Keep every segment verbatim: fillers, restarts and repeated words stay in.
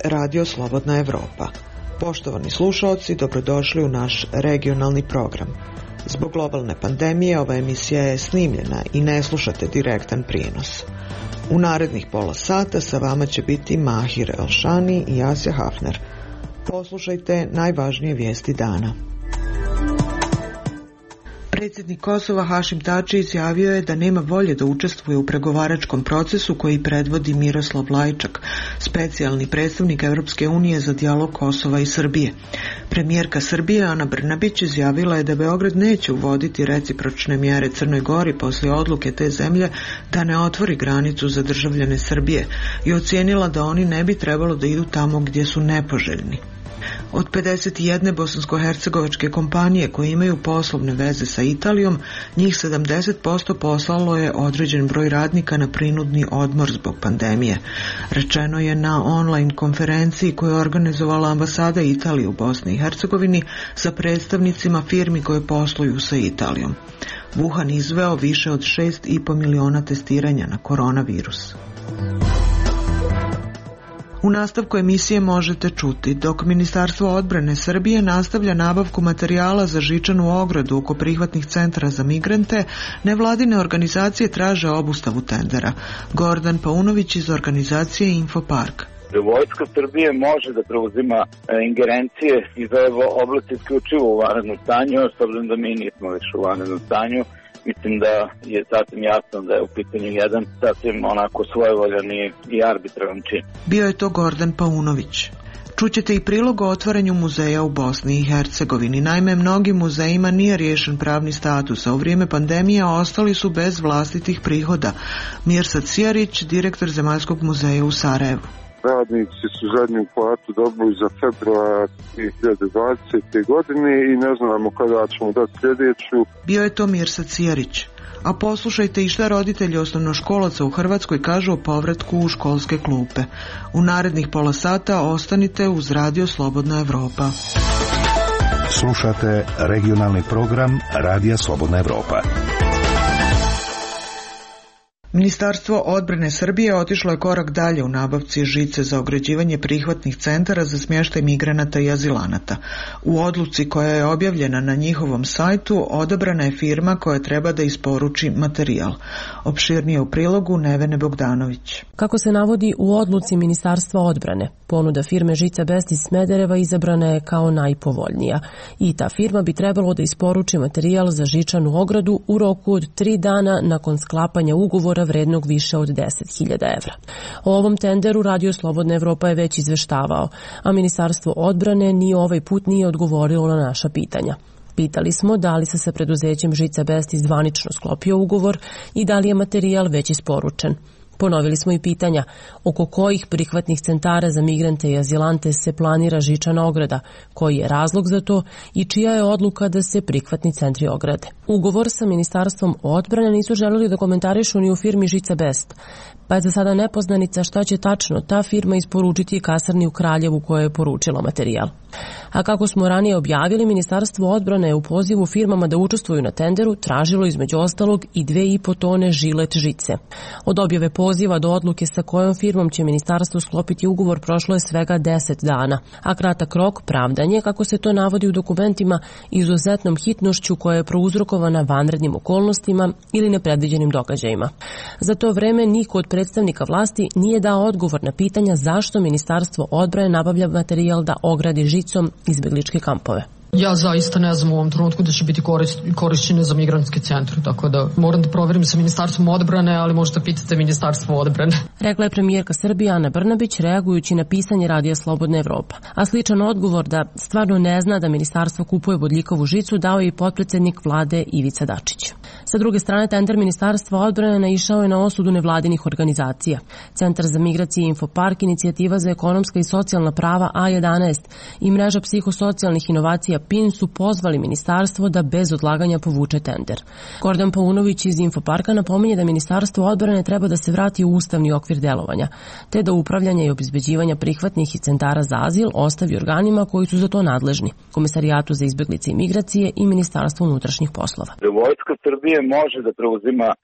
Radio Slobodna Evropa. Poštovani slušaoci, dobrodošli u naš regionalni program. Zbog globalne pandemije ova emisija je snimljena i ne slušate direktan prijenos. U narednih pola sata sa vama će biti Mahir Elšani i Asja Hafner. Poslušajte najvažnije vijesti dana. Predsjednik Kosova Hašim Tači izjavio je da nema volje da učestvuje u pregovaračkom procesu koji predvodi Miroslav Lajčak, specijalni predstavnik Europske unije za dijalog Kosova i Srbije. Premijerka Srbije Ana Brnabić izjavila je da Beograd neće uvoditi recipročne mjere Crnoj Gori poslije odluke te zemlje da ne otvori granicu za državljane Srbije i ocijenila da oni ne bi trebalo da idu tamo gdje su nepoželjni. Od pedeset jedne bosansko-hercegovačke kompanije koje imaju poslovne veze sa Italijom, njih sedamdeset posto poslalo je određen broj radnika na prinudni odmor zbog pandemije. Rečeno je na online konferenciji koju je organizovala ambasada Italije u Bosni i Hercegovini sa predstavnicima firmi koje posluju sa Italijom. Wuhan izveo više od šest i po miliona testiranja na koronavirus. U nastavku emisije možete čuti dok Ministarstvo odbrane Srbije nastavlja nabavku materijala za žičanu ogradu oko prihvatnih centara za migrante, nevladine organizacije traže obustavu tendera. Gordan Paunović iz organizacije Infopark. Vojska Srbije može da preuzima ingerencije iz ove oblasti isključivo u vanrednom stanju, s obzirom da mi nismo više u vanrednom stanju. Mislim da je sasvim jasno da je u pitanju jedan sasvim onako svojevoljan i arbitraran čin. Bio je to Gordan Paunović. Čućete i prilog o otvaranju muzeja u Bosni i Hercegovini. Naime, mnogim muzejima nije riješen pravni status, a u vrijeme pandemije ostali su bez vlastitih prihoda. Mirsad Cijarić, direktor Zemaljskog muzeja u Sarajevu. Radnici su zadnju platu dobili za februar dvije hiljade dvadesete. godine i ne znamo kada ćemo dati sljedeću. Bio je to Mirsad Cijarić. A poslušajte i šta roditelji osnovnoškolaca u Hrvatskoj kažu o povratku u školske klupe. U narednih pola sata ostanite uz Radio Slobodna Evropa. Slušate regionalni program Radija Slobodna Evropa. Ministarstvo odbrane Srbije otišlo je korak dalje u nabavci žice za ograđivanje prihvatnih centara za smještaj migranata i azilanata. U odluci koja je objavljena na njihovom sajtu odabrana je firma koja treba da isporuči materijal. Opširnije u prilogu Nevene Bogdanović. Kako se navodi u odluci Ministarstva odbrane, ponuda firme Žica Best iz Smedereva izabrana je kao najpovoljnija i ta firma bi trebalo da isporuči materijal za žičanu ogradu u roku od tri dana nakon sklapanja ugovora vrednog više od deset hiljada evra. O ovom tenderu Radio Slobodna Evropa je već izveštavao, a Ministarstvo odbrane ni ovaj put nije odgovorilo na naša pitanja. Pitali smo da li se sa preduzećem Žica Best zvanično sklopio ugovor i da li je materijal već isporučen. Ponovili smo i pitanja oko kojih prihvatnih centara za migrante i azilante se planira žičana ograda, koji je razlog za to i čija je odluka da se prihvatni centri ograde. Ugovor sa Ministarstvom odbrane nisu želeli da komentarišu ni u firmi Žica Best, pa je za sada nepoznanica šta će tačno ta firma isporučiti kasarni u Kraljevu koja je poručila materijal. A kako smo ranije objavili, Ministarstvo odbrane je u pozivu firmama da učestvuju na tenderu tražilo između ostalog i dve i po tone žilet žice. Od objave poziva do odluke sa kojom firmom će ministarstvo sklopiti ugovor prošlo je svega deset dana, a kratak rok pravdanje, kako se to navodi u dokumentima, izuzetnom hitnošću koja je prouzrokovana vanrednim okolnostima ili nepredviđenim događajima. Za to vreme niko od predstavnika vlasti nije dao odgovor na pitanja zašto Ministarstvo odbrane nabavlja materijal da ogradi žicom izbjegličke kampove. Ja zaista ne znam u ovom trenutku da će biti korišćene za migrantske centre, tako da moram da proverim sa Ministarstvom odbrane, ali možda pitate Ministarstvo odbrane. Rekla je premijerka Srbije Ana Brnabić reagujući na pisanje Radija Slobodna Evropa. A sličan odgovor da stvarno ne zna da ministarstvo kupuje bodljikovu žicu dao je i potpredsjednik vlade Ivica Dačić. Sa druge strane, tender Ministarstva odbrane naišao je na osudu nevladinih organizacija. Centar za migracije Infopark, Inicijativa za ekonomska i socijalna prava A jedanaest i mreža psihosocijalnih inovacija P I N su pozvali ministarstvo da bez odlaganja povuče tender. Gordan Paunović iz Infoparka napominje da Ministarstvo odbrane treba da se vrati u ustavni okvir delovanja, te da upravljanje i obezbeđivanja prihvatnih i centara za azil ostavi organima koji su za to nadležni, Komesarijatu za izbjeglice i migracije i Ministarstvo unutrašnjih poslova. Vojska Srbije može da preuzima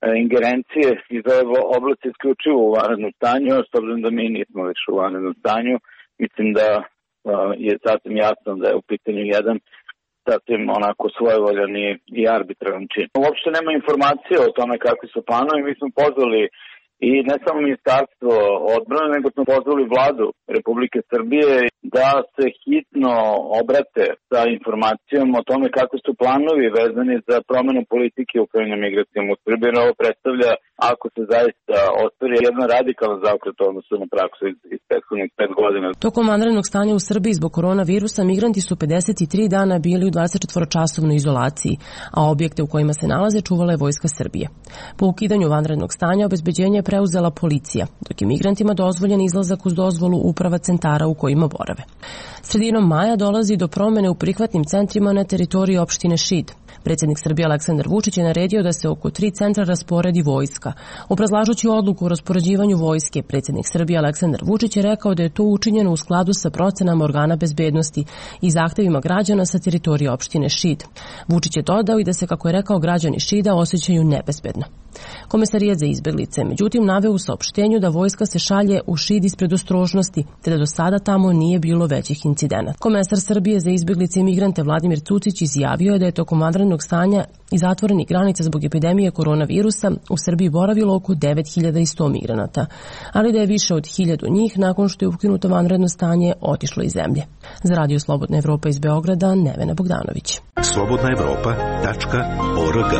ingerencije iz ove oblasti isključivo u vanrednom stanju, s obzirom da mi nismo više u vanrednom stanju. Mislim da je sasvim jasno da je u pitanju jedan sasvim onako svojevoljan i arbitraran čin. Uopšte nema informacije o tome kakvi su planovi. Mi smo pozvali i ne samo Ministarstvo odbrane, nego smo pozvali Vladu Republike Srbije da se hitno obrate sa informacijom o tome kako su planovi vezani za promenu politike upravljanja migracijama u Srbiji. Ovo predstavlja, ako se zaista ostvari, jedan radikalan zaokret odnosno na praksu iz, iz prethodnih pet godina. Tokom vanrednog stanja u Srbiji zbog koronavirusa migranti su pedeset tri dana bili u dvadesetčetvoročasovnoj izolaciji, a objekte u kojima se nalaze čuvala je Vojska Srbije. Po ukidanju vanrednog stanja obezbeđenje je preuzela policija, dok je migrantima dozvoljen izlazak uz dozvolu uprava centara u kojima borave. Sredinom maja dolazi do promene u prihvatnim centrima na teritoriji opštine Šid. Predsjednik Srbije Aleksandar Vučić je naredio da se oko tri centra rasporedi vojska. Obrazlažući odluku o raspoređivanju vojske, predsjednik Srbije Aleksandar Vučić je rekao da je to učinjeno u skladu sa procenama organa bezbednosti i zahtevima građana sa teritorije opštine Šid. Vučić je dodao i da se, kako je rekao, građani Šida osjećaju nebezbedno. Komesarijat za izbeglice, međutim, naveo u saopštenju da vojska se šalje u Šid iz predostrožnosti, te da do sada tamo nije bilo većih incidenata. Komesar Srbije za izbeglice i migrante Vladimir Cucić izjavio je da je tokom vanrednog stanja i zatvorenih granica zbog epidemije koronavirusa u Srbiji boravilo oko devet hiljada sto migranata, ali da je više od hiljadu njih nakon što je ukinuto vanredno stanje otišlo iz zemlje. Za Radio Slobodna Evropa iz Beograda, Nevena Bogdanović. slobodna evropa tačka org.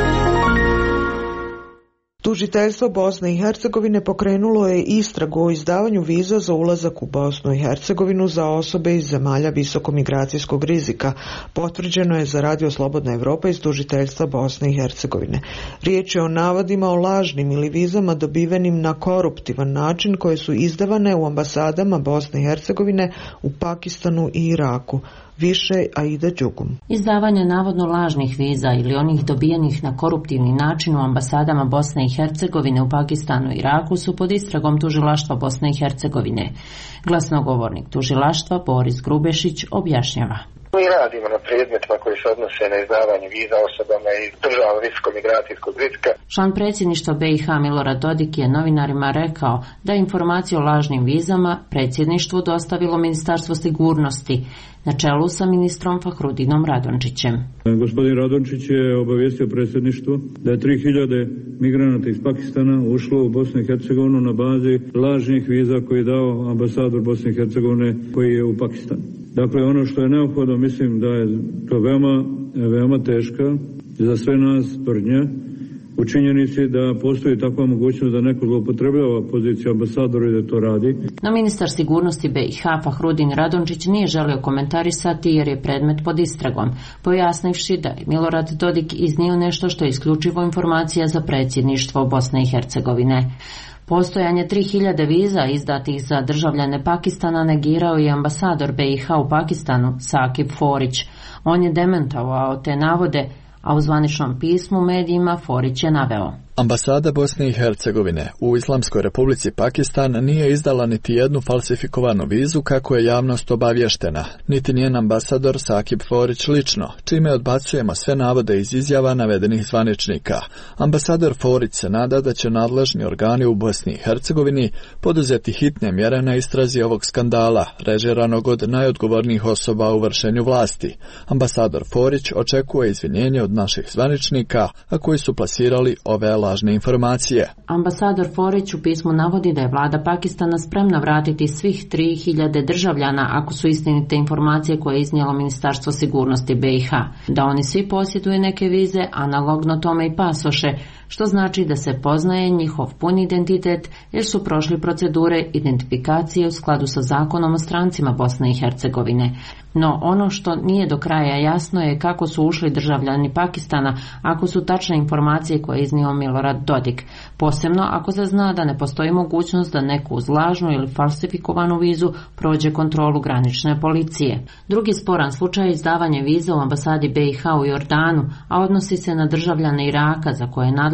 Tužiteljstvo Bosne i Hercegovine pokrenulo je istragu o izdavanju viza za ulazak u Bosnu i Hercegovinu za osobe iz zemalja visokomigracijskog rizika. Potvrđeno je za Radio Slobodna Evropa iz Tužiteljstva Bosne i Hercegovine. Riječ je o navodima o lažnim ili vizama dobivenim na koruptivan način koje su izdavane u ambasadama Bosne i Hercegovine u Pakistanu i Iraku. Više Aida Đugum. Izdavanje navodno lažnih viza ili onih dobijenih na koruptivni način u ambasadama Bosne i Hercegovine u Pakistanu i Iraku su pod istragom Tužilaštva Bosne i Hercegovine. Glasnogovornik tužilaštva Boris Grubešić objašnjava. Mi radimo na predmetima koji se odnose na izdavanje viza osobama iz država visokomigracijskog rizika. Član predsjedništva B i H Milorad Dodik je novinarima rekao da je informaciju o lažnim vizama predsjedništvu dostavilo Ministarstvo sigurnosti na čelu sa ministrom Fahrudinom Radončićem. Gospodin Radončić je obavijestio predsjedništvo da je tri hiljade migranata iz Pakistana ušlo u Bosnu i Hercegovinu na bazi lažnih viza koje je dao ambasador Bosne i Hercegovine koji je u Pakistanu. Dakle, ono što je neophodno, mislim da je to veoma, veoma teška za sve nas tvrdnja u činjenici da postoji takva mogućnost da neko zloupotrebljava poziciju ambasadora i da to radi. No ministar sigurnosti B i H Fahrudin Radončić nije želio komentarisati jer je predmet pod istragom, pojasnivši da je Milorad Dodik iznio nešto što je isključivo informacija za predsjedništvo Bosne i Hercegovine. Postojanje tri hiljade viza izdatih za državljane Pakistana negirao je ambasador B i H u Pakistanu Sakib Forić. On je demantovao te navode, a u zvaničnom pismu medijima Forić je naveo: Ambasada Bosne i Hercegovine u Islamskoj Republici Pakistan nije izdala niti jednu falsifikovanu vizu kako je javnost obavještena, niti njen ambasador Sakib Forić lično, čime odbacujemo sve navode iz izjava navedenih zvaničnika. Ambasador Forić se nada da će nadležni organi u Bosni i Hercegovini poduzeti hitne mjere na istrazi ovog skandala, režiranog od najodgovornijih osoba u vršenju vlasti. Ambasador Forić očekuje izvinjenje od naših zvaničnika, a koji su plasirali ove lažne informacije. Ambasador Forić u pismu navodi da je vlada Pakistana spremna vratiti svih tri hiljade državljana ako su istinite informacije koje je iznijelo Ministarstvo sigurnosti B i H, da oni svi posjeduju neke vize, analogno tome i pasoše, što znači da se poznaje njihov pun identitet jer su prošli procedure identifikacije u skladu sa zakonom o strancima Bosne i Hercegovine. No ono što nije do kraja jasno je kako su ušli državljani Pakistana ako su tačne informacije koje je iznio Milorad Dodik, posebno ako se zna da ne postoji mogućnost da neku uz lažnu ili falsifikovanu vizu prođe kontrolu granične policije. Drugi sporan slučaj je izdavanje viza u ambasadi B i H u Jordanu, a odnosi se na državljane Iraka za koje je nadležno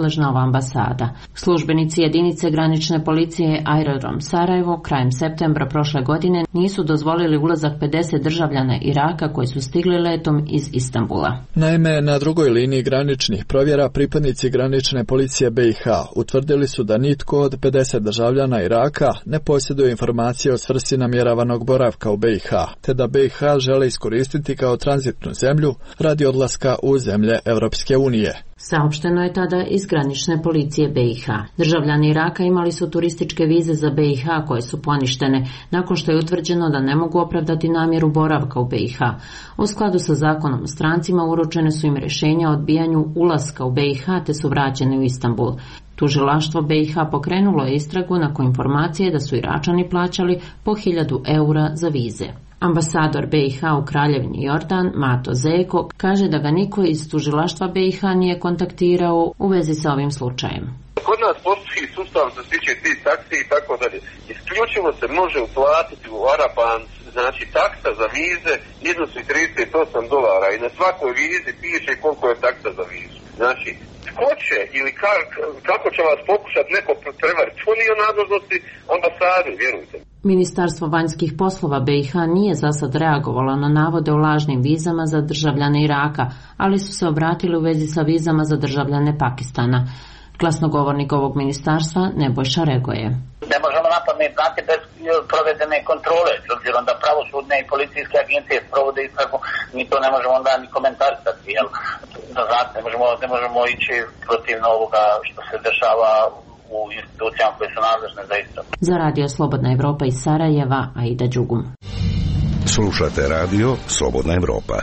nadležna ova ambasada. Službenici jedinice granične policije Aerodrom Sarajevo krajem septembra prošle godine nisu dozvolili ulazak pedeset državljana Iraka koji su stigli letom iz Istanbula. Naime, na drugoj liniji graničnih provjera pripadnici granične policije B i H utvrdili su da nitko od pedeset državljana Iraka ne posjeduje informacije o svrsi namjeravanog boravka u B i H, te da B i H žele iskoristiti kao tranzitnu zemlju radi odlaska u zemlje Europske unije. Saopšteno je tada iz granične policije B i H. Državljani Iraka imali su turističke vize za B i H koje su poništene nakon što je utvrđeno da ne mogu opravdati namjeru boravka u B i H. U skladu sa zakonom o strancima uručene su im rješenja o odbijanju ulaska u B i H te su vraćeni u Istanbul. Tužilaštvo B i H pokrenulo je istragu nakon informacije da su Iračani plaćali po hiljadu eura za vize. Ambasador B i H u Kraljevini Jordan, Mato Zeko, kaže da ga niko iz tužilaštva B i H nije kontaktirao u vezi sa ovim slučajem. Kod nas postoji sustav što se tiče tih taksi i tako dalje. Isključivo se može uplatiti u Arapan, znači taksa za vize iznosi trideset osam dolara i na svakoj vizi piše koliko je taksa za vizu. Znači, tko će ili kak, kako će vas pokušati neko prevariti, to nije u nadležnosti ambasade, vjerujte. Ministarstvo vanjskih poslova B i H nije za sad reagovalo na navode o lažnim vizama za državljane Iraka, ali su se obratili u vezi sa vizama za državljane Pakistana. Glasnogovornik ovog ministarstva Nebojša Regoje. Ne možemo napamet znati bez provedene kontrole, s obzirom da pravosudne i policijske agencije provode istragu, mi to ne možemo onda ni komentarisati, jel? Znate, ne možemo, ne možemo ići protivno ovoga što se dešava u institucijama koje su nadležne za istragu. Za radio Slobodna Evropa iz Sarajeva, Aida Đugum. Slušate radio Slobodna Evropa.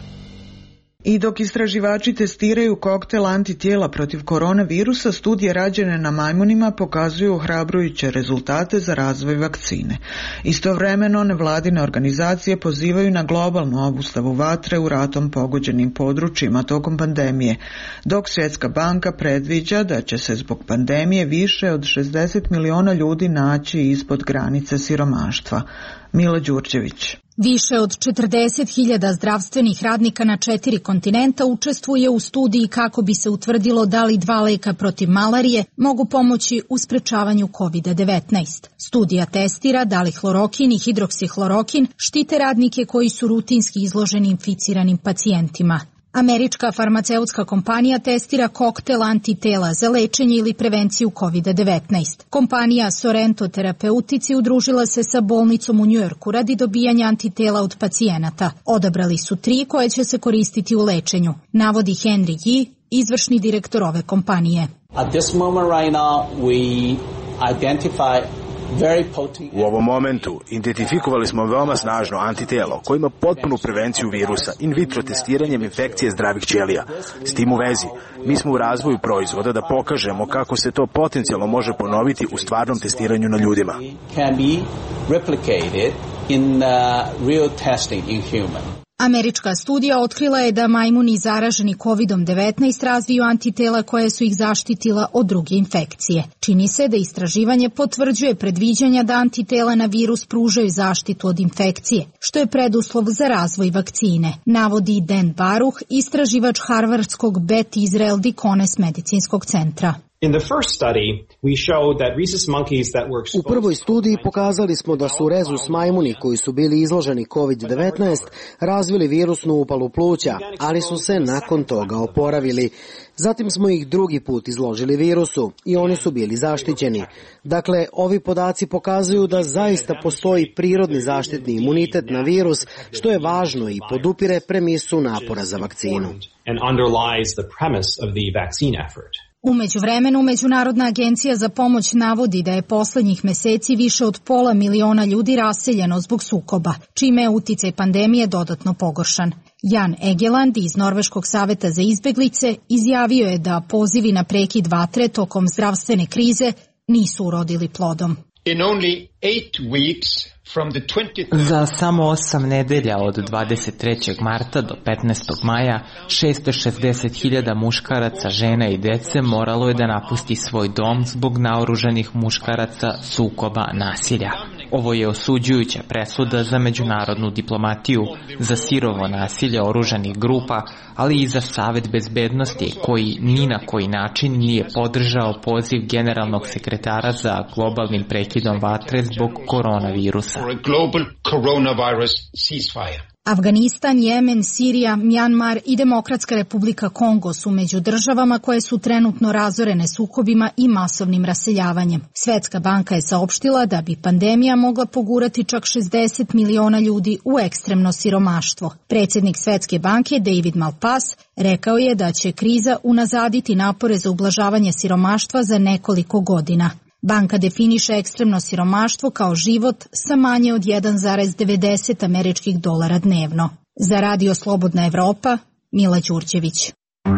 I dok istraživači testiraju koktel antitijela protiv koronavirusa, studije rađene na majmunima pokazuju ohrabrujuće rezultate za razvoj vakcine. Istovremeno, nevladine organizacije pozivaju na globalnu obustavu vatre u ratom pogođenim područjima tokom pandemije, dok Svjetska banka predviđa da će se zbog pandemije više od šezdeset miliona ljudi naći ispod granice siromaštva. Mila Đurđević. Više od četrdeset hiljada zdravstvenih radnika na četiri kontinenta učestvuje u studiji kako bi se utvrdilo da li dva leka protiv malarije mogu pomoći u sprečavanju kovid devetnaest. Studija testira da li hlorokin i hidroksihlorokin štite radnike koji su rutinski izloženi inficiranim pacijentima. Američka farmaceutska kompanija testira koktel antitela za lečenje ili prevenciju kovid devetnaest. Kompanija Sorrento Terapeutici udružila se sa bolnicom u Njujorku radi dobijanja antitela od pacijenata. Odabrali su tri koje će se koristiti u lečenju, navodi Henry Yi, izvršni direktor ove kompanije. At this moment right now we identify U ovom momentu identifikovali smo veoma snažno antitelo koje ima potpunu prevenciju virusa in vitro testiranjem infekcije zdravih ćelija. S tim u vezi, mi smo u razvoju proizvoda da pokažemo kako se to potencijalno može ponoviti u stvarnom testiranju na ljudima. Američka studija otkrila je da majmuni zaraženi kovid devetnaest razviju antitela koje su ih zaštitila od druge infekcije. Čini se da istraživanje potvrđuje predviđanja da antitela na virus pružaju zaštitu od infekcije, što je preduslov za razvoj vakcine, navodi Dan Baruch, istraživač Harvardskog Beth Israel Deaconess medicinskog centra. U prvoj studiji pokazali smo da su rezus majmuni koji su bili izloženi kovid devetnaest razvili virusnu upalu pluća, ali su se nakon toga oporavili. Zatim smo ih drugi put izložili virusu i oni su bili zaštićeni. Dakle, ovi podaci pokazuju da zaista postoji prirodni zaštitni imunitet na virus, što je važno i podupire premisu napora za vakcinu. U međuvremenu, Međunarodna agencija za pomoć navodi da je poslednjih meseci više od pola miliona ljudi raseljeno zbog sukoba, čime je uticaj pandemije dodatno pogoršan. Jan Egeland iz Norveškog saveta za izbeglice izjavio je da pozivi na prekid vatre tokom zdravstvene krize nisu urodili plodom. In only eight weeks, Za samo osam nedelja od dvadeset trećeg marta do petnaestog maja šesto šezdeset hiljada muškaraca, žena i dece moralo je da napusti svoj dom zbog naoružanih muškaraca, sukoba, nasilja. Ovo je osuđujuća presuda za međunarodnu diplomatiju, za sirovo nasilje oružanih grupa, ali i za Savet bezbednosti koji ni na koji način nije podržao poziv generalnog sekretara za globalnim prekidom vatre zbog koronavirusa. Afganistan, Jemen, Sirija, Mjanmar i Demokratska republika Kongo su među državama koje su trenutno razorene sukobima i masovnim raseljavanjem. Svetska banka je saopštila da bi pandemija mogla pogurati čak šezdeset miliona ljudi u ekstremno siromaštvo. Predsjednik Svetske banke David Malpass rekao je da će kriza unazaditi napore za ublažavanje siromaštva za nekoliko godina. Banka definiše ekstremno siromaštvo kao život sa manje od jedan zarez devedeset američkih dolara dnevno. Za Radio Slobodna Evropa, Mila Đurđević.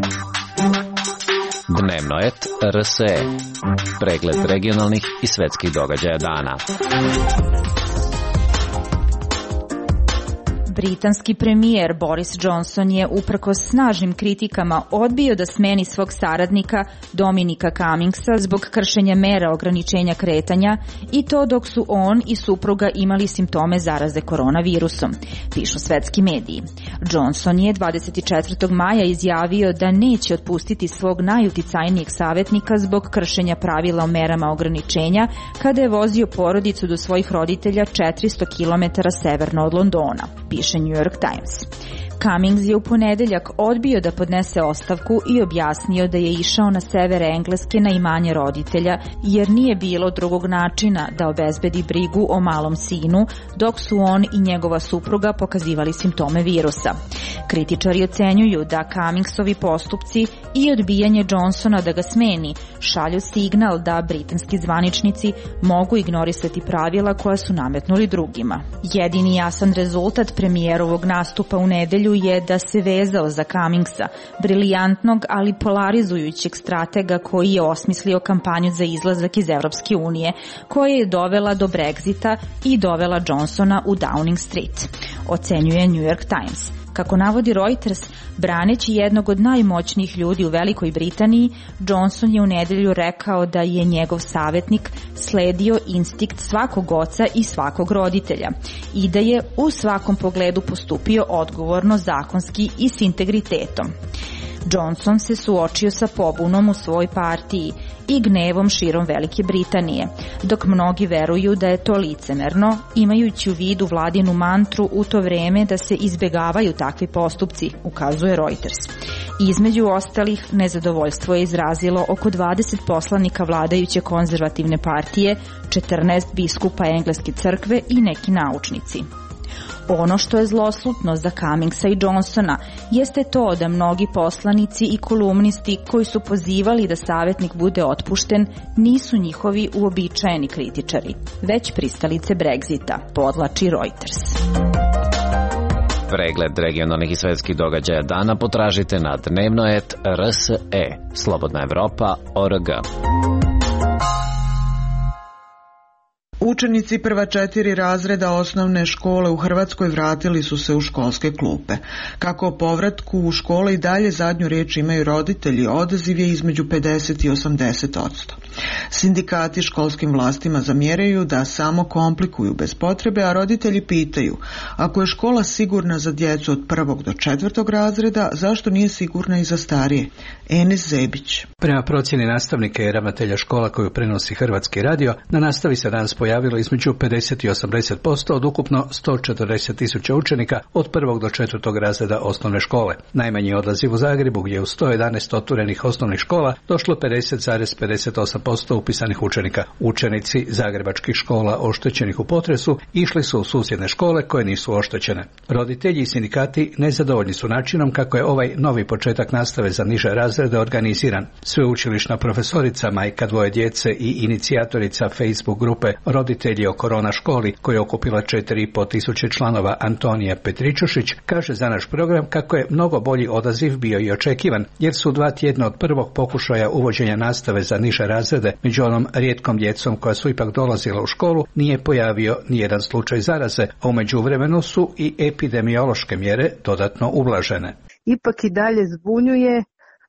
Dnevno et R S E. Pregled regionalnih i svetskih događaja dana. Britanski premijer Boris Johnson je uprkos snažnim kritikama odbio da smeni svog saradnika Dominika Cummingsa zbog kršenja mera ograničenja kretanja i to dok su on i supruga imali simptome zaraze koronavirusom, pišu svetski mediji. Johnson je dvadeset četvrtog maja izjavio da neće otpustiti svog najuticajnijeg savjetnika zbog kršenja pravila o merama ograničenja kada je vozio porodicu do svojih roditelja četiristo kilometara severno od Londona, piše New York Times. Cummings je u ponedeljak odbio da podnese ostavku i objasnio da je išao na sever Engleske na imanje roditelja jer nije bilo drugog načina da obezbedi brigu o malom sinu dok su on i njegova supruga pokazivali simptome virusa. Kritičari ocenjuju da Cummingsovi postupci i odbijanje Johnsona da ga smeni šalju signal da britanski zvaničnici mogu ignorisati pravila koja su nametnuli drugima. Jedini jasan rezultat premijerovog nastupa u nedelju je da se vezao za Cummingsa, briljantnog ali polarizujućeg stratega koji je osmislio kampanju za izlazak iz Evropske unije, koja je dovela do Brexita i dovela Johnsona u Downing Street, ocenjuje New York Times. Kako navodi Reuters, braneći jednog od najmoćnijih ljudi u Velikoj Britaniji, Johnson je u nedelju rekao da je njegov savjetnik sledio instinkt svakog oca i svakog roditelja i da je u svakom pogledu postupio odgovorno, zakonski i s integritetom. Johnson se suočio sa pobunom u svojoj partiji i gnevom širom Velike Britanije, dok mnogi veruju da je to licemerno, imajući u vidu vladinu mantru u to vreme da se izbegavaju takvi postupci, ukazuje Reuters. Između ostalih, nezadovoljstvo je izrazilo oko dvadeset poslanika vladajuće konzervativne partije, četrnaest biskupa Engleske crkve i neki naučnici. Ono što je zloslutno za Cummingsa i Johnsona jeste to da mnogi poslanici i kolumnisti koji su pozivali da savjetnik bude otpušten nisu njihovi uobičajeni kritičari, već pristalice Brexita, podlači Reuters. Pregled regionalnih i svetskih događaja dana potražite na dnevno et R S E, Slobodna Evropa, O R G. Učenici prva četiri razreda osnovne škole u Hrvatskoj vratili su se u školske klupe. Kako o povratku u škole i dalje zadnju riječ imaju roditelji, odaziv je između pedeset i osamdeset posto. Sindikati školskim vlastima zamjeraju da samo komplikuju bez potrebe, a roditelji pitaju, ako je škola sigurna za djecu od prvog do četvrtog razreda, zašto nije sigurna i za starije? Enes Zebić. Prema procjeni nastavnika i ravnatelja škola koju prenosi Hrvatski radio, na nastavi se danas pojavilo između pedeset i osamdeset posto od ukupno sto četrdeset tisuća učenika od prvog do četvrtog razreda osnovne škole. Najmanji odaziv u Zagrebu, gdje je u sto jedanaest otvorenih osnovnih škola došlo pedeset zarez pedeset osam posto upisanih učenika. Učenici zagrebačkih škola oštećenih u potresu išli su u susjedne škole koje nisu oštećene. Roditelji i sindikati nezadovoljni su načinom kako je ovaj novi početak nastave za niže razrede organiziran. Sveučilišna profesorica, majka dvoje djece i inicijatorica Facebook grupe Roditelji roditelji o korona školi koja je okupila četiri i po tisuće članova Antonija Petričušić kaže za naš program kako je mnogo bolji odaziv bio i očekivan, jer su dva tjedna od prvog pokušaja uvođenja nastave za niže razrede među onom rijetkom djecom koja su ipak dolazila u školu nije pojavio nijedan slučaj zaraze, a u međuvremenu su i epidemiološke mjere dodatno ublažene. Ipak i dalje zbunjuje,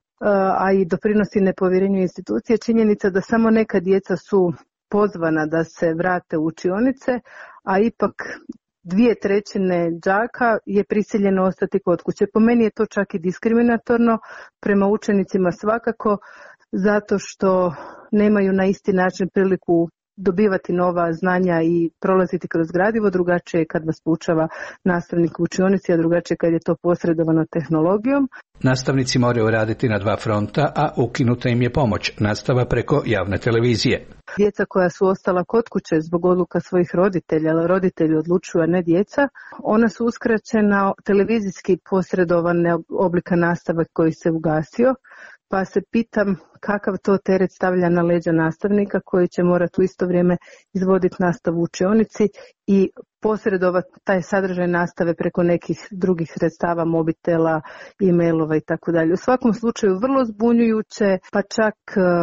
a i doprinosi nepovjerenju institucije činjenica da samo neka djeca su pozvana da se vrate u učionice, a ipak dvije trećine đaka je prisiljeno ostati kod kuće. Po meni je to čak i diskriminatorno prema učenicima svakako, zato što nemaju na isti način priliku dobivati nova znanja i prolaziti kroz gradivo, drugačije kad vas poučava nastavnik u učionici, a drugačije kad je to posredovano tehnologijom. Nastavnici moraju raditi na dva fronta, a ukinuta im je pomoć, nastava preko javne televizije. Djeca koja su ostala kod kuće zbog odluka svojih roditelja, ali roditelji odlučuju, a ne djeca, ona su uskraćena televizijski posredovane oblika nastave koji se ugasio. Pa se pitam kakav to teret stavlja na leđa nastavnika koji će morati u isto vrijeme izvoditi nastavu u učionici i posredovati taj sadržaj nastave preko nekih drugih sredstava, mobitela, e-mailova i tako dalje. U svakom slučaju vrlo zbunjujuće, pa čak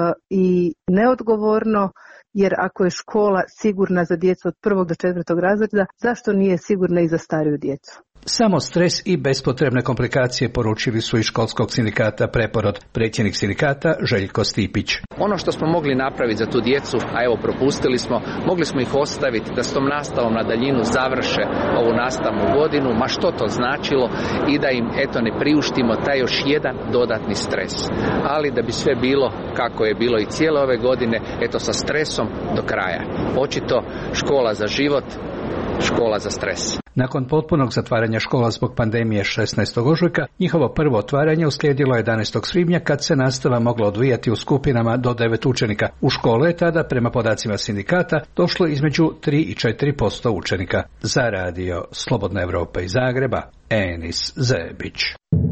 i neodgovorno, jer ako je škola sigurna za djecu od prvog do četvrtog razreda, zašto nije sigurna i za stariju djecu? Samo stres i bespotrebne komplikacije poručili su iz školskog sindikata Preporod, predsjednik sindikata Željko Stipić. Ono što smo mogli napraviti za tu djecu, a evo propustili smo, mogli smo ih ostaviti da s tom nastavom na daljinu završe ovu nastavnu godinu, ma što to značilo, i da im eto ne priuštimo taj još jedan dodatni stres. Ali da bi sve bilo kako je bilo i cijele ove godine, eto sa stresom do kraja. Očito škola za život, škola za stres. Nakon potpunog zatvaranja škola zbog pandemije šesnaestog ožujka, njihovo prvo otvaranje uslijedilo jedanaestog svibnja kad se nastava mogla odvijati u skupinama do devet učenika. U školu je tada, prema podacima sindikata, došlo između tri i četiri posto učenika. Za radio Slobodna Evropa iz Zagreba, Enis Zebić.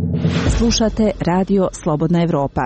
Slušate radio Slobodna Evropa.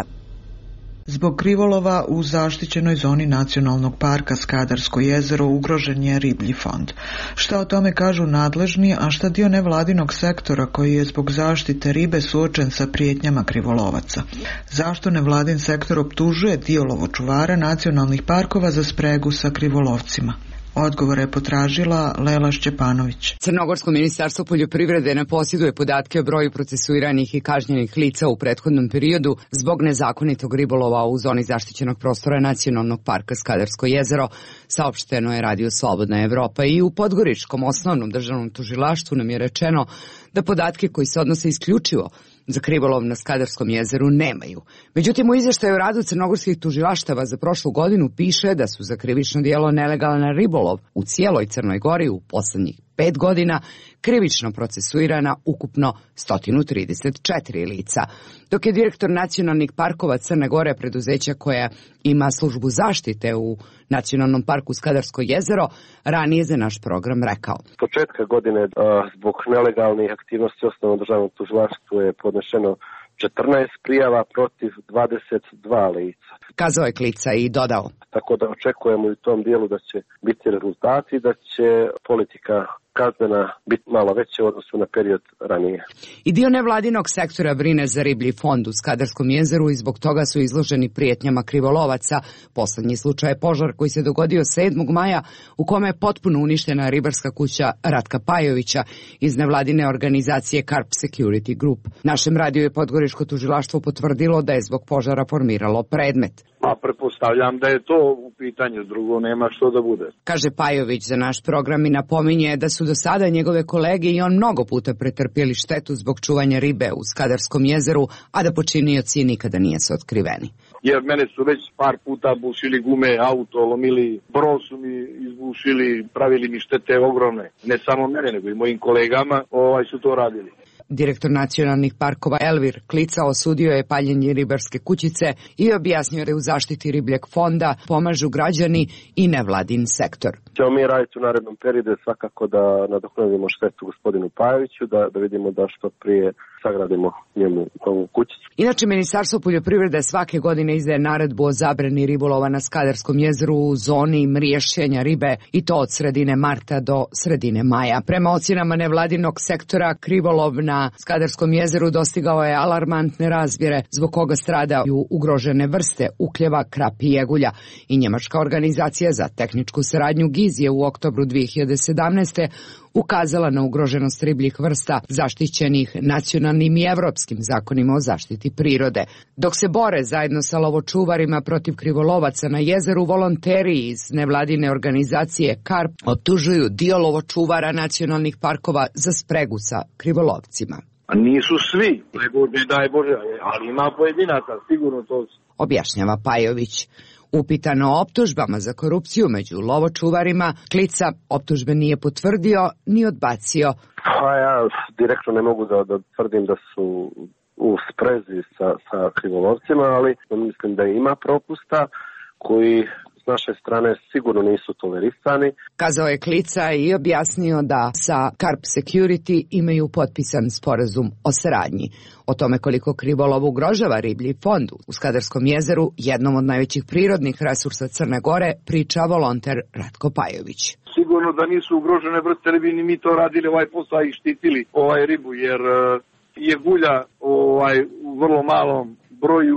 Zbog krivolova u zaštićenoj zoni nacionalnog parka Skadarsko jezero ugrožen je riblji fond. Šta o tome kažu nadležni, a šta dio nevladinog sektora koji je zbog zaštite ribe suočen sa prijetnjama krivolovaca? Zašto nevladin sektor optužuje dio lovočuvara nacionalnih parkova za spregu sa krivolovcima? Odgovore je potražila Lela Šćepanović. Crnogorsko ministarstvo poljoprivrede ne posjeduje podatke o broju procesuiranih i kažnjenih lica u prethodnom periodu zbog nezakonitog ribolova u zoni zaštićenog prostora nacionalnog parka Skadarsko jezero, saopšteno je radio Slobodna Evropa, i u Podgoričkom osnovnom državnom tužilaštvu nam je rečeno da podatke koji se odnose isključivo za krivolov na Skadarskom jezeru nemaju. Međutim, u izvještaju o radu crnogorskih tužilaštava za prošlu godinu piše da su za krivično djelo nelegalan ribolov u cijeloj Crnoj Gori u posljednjih pet godina krivično procesuirana ukupno sto trideset četiri lica, dok je direktor nacionalnih parkova Crne Gore, preduzeća koja ima službu zaštite u Nacionalnom parku Skadarsko jezero, ranije za naš program rekao. Početka godine zbog nelegalnih aktivnosti osnovno državno tužilaštvo je podnešeno četrnaest prijava protiv dvadeset dva lica. Kazao je Klica i dodao. Tako da očekujemo i u tom dijelu da će biti rezultati, da će politika kaznena biti malo veća u odnosu na period ranije. I dio nevladinog sektora brine za riblji fond u Skadarskom jezeru i zbog toga su izloženi prijetnjama krivolovaca. Poslednji slučaj je požar koji se dogodio sedmog maja u kome je potpuno uništena ribarska kuća Ratka Pajovića iz nevladine organizacije Carp Security Group. Našem radiju je Podgoričko tužilaštvo potvrdilo da je zbog požara formiralo predmet. A pretpostavljam da je to u pitanju, drugo nema što da bude. Kaže Pajović za naš program i napominje da su do sada njegove kolege i on mnogo puta pretrpjeli štetu zbog čuvanja ribe u Skadarskom jezeru, a da počinioci nikada nisu otkriveni. Jer mene su već par puta bušili gume, auto, lomili, brod su mi izbušili, pravili mi štete ogromne. Ne samo mene, nego i mojim kolegama ovaj, su to radili. Direktor nacionalnih parkova Elvir Klica osudio je paljenje ribarske kućice i objasnio da u zaštiti ribljeg fonda pomažu građani i nevladin sektor. Ćemo mi raditi u narednom periodu svakako da nadoknadimo štetu gospodinu Pajoviću, da, da vidimo da što prije sagradimo njemu ovu kućicu. Inače, Ministarstvo poljoprivrede svake godine izdaje naredbu o zabrani ribolova na Skadarskom jezeru u zoni mriješćenja ribe i to od sredine marta do sredine maja. Prema ocjenama nevladinog sektora, krivolov na Skadarskom jezeru dostigao je alarmantne razmjere, zbog koga stradaju ugrožene vrste ukljeva, krapi i jegulja. I njemačka organizacija za tehničku saradnju Giz je u oktobru dvije hiljade sedamnaeste. ukazala na ugroženost ribljih vrsta zaštićenih nacionalnim i evropskim zakonima o zaštiti prirode. Dok se bore zajedno sa lovočuvarima protiv krivolovaca na jezeru, volonteri iz nevladine organizacije Karp optužuju dio lovočuvara nacionalnih parkova za spregu sa krivolovcima. A nisu svi, nego ne daj Bože, ali ima pojedinaca, sigurno to. Objašnjava Pajović. Upitano o optužbama za korupciju među lovočuvarima, Klica optužbe nije potvrdio ni odbacio. Pa ja direktno ne mogu da, da tvrdim da su u sprezi sa, sa krivolovcima, ali mislim da ima propusta koji s naše strane sigurno nisu tolerisani. Kazao je Klica i objasnio da sa Carp Security imaju potpisan sporazum o saradnji. O tome koliko krivolov ugrožava riblji fond u Skadarskom jezeru, jednom od najvećih prirodnih resursa Crne Gore, priča volonter Ratko Pajović. Sigurno da nisu ugrožene vrste ribi, ni mi to radili ovaj posao i štitili ovaj ribu, jer je gulja ovaj, u vrlo malom broju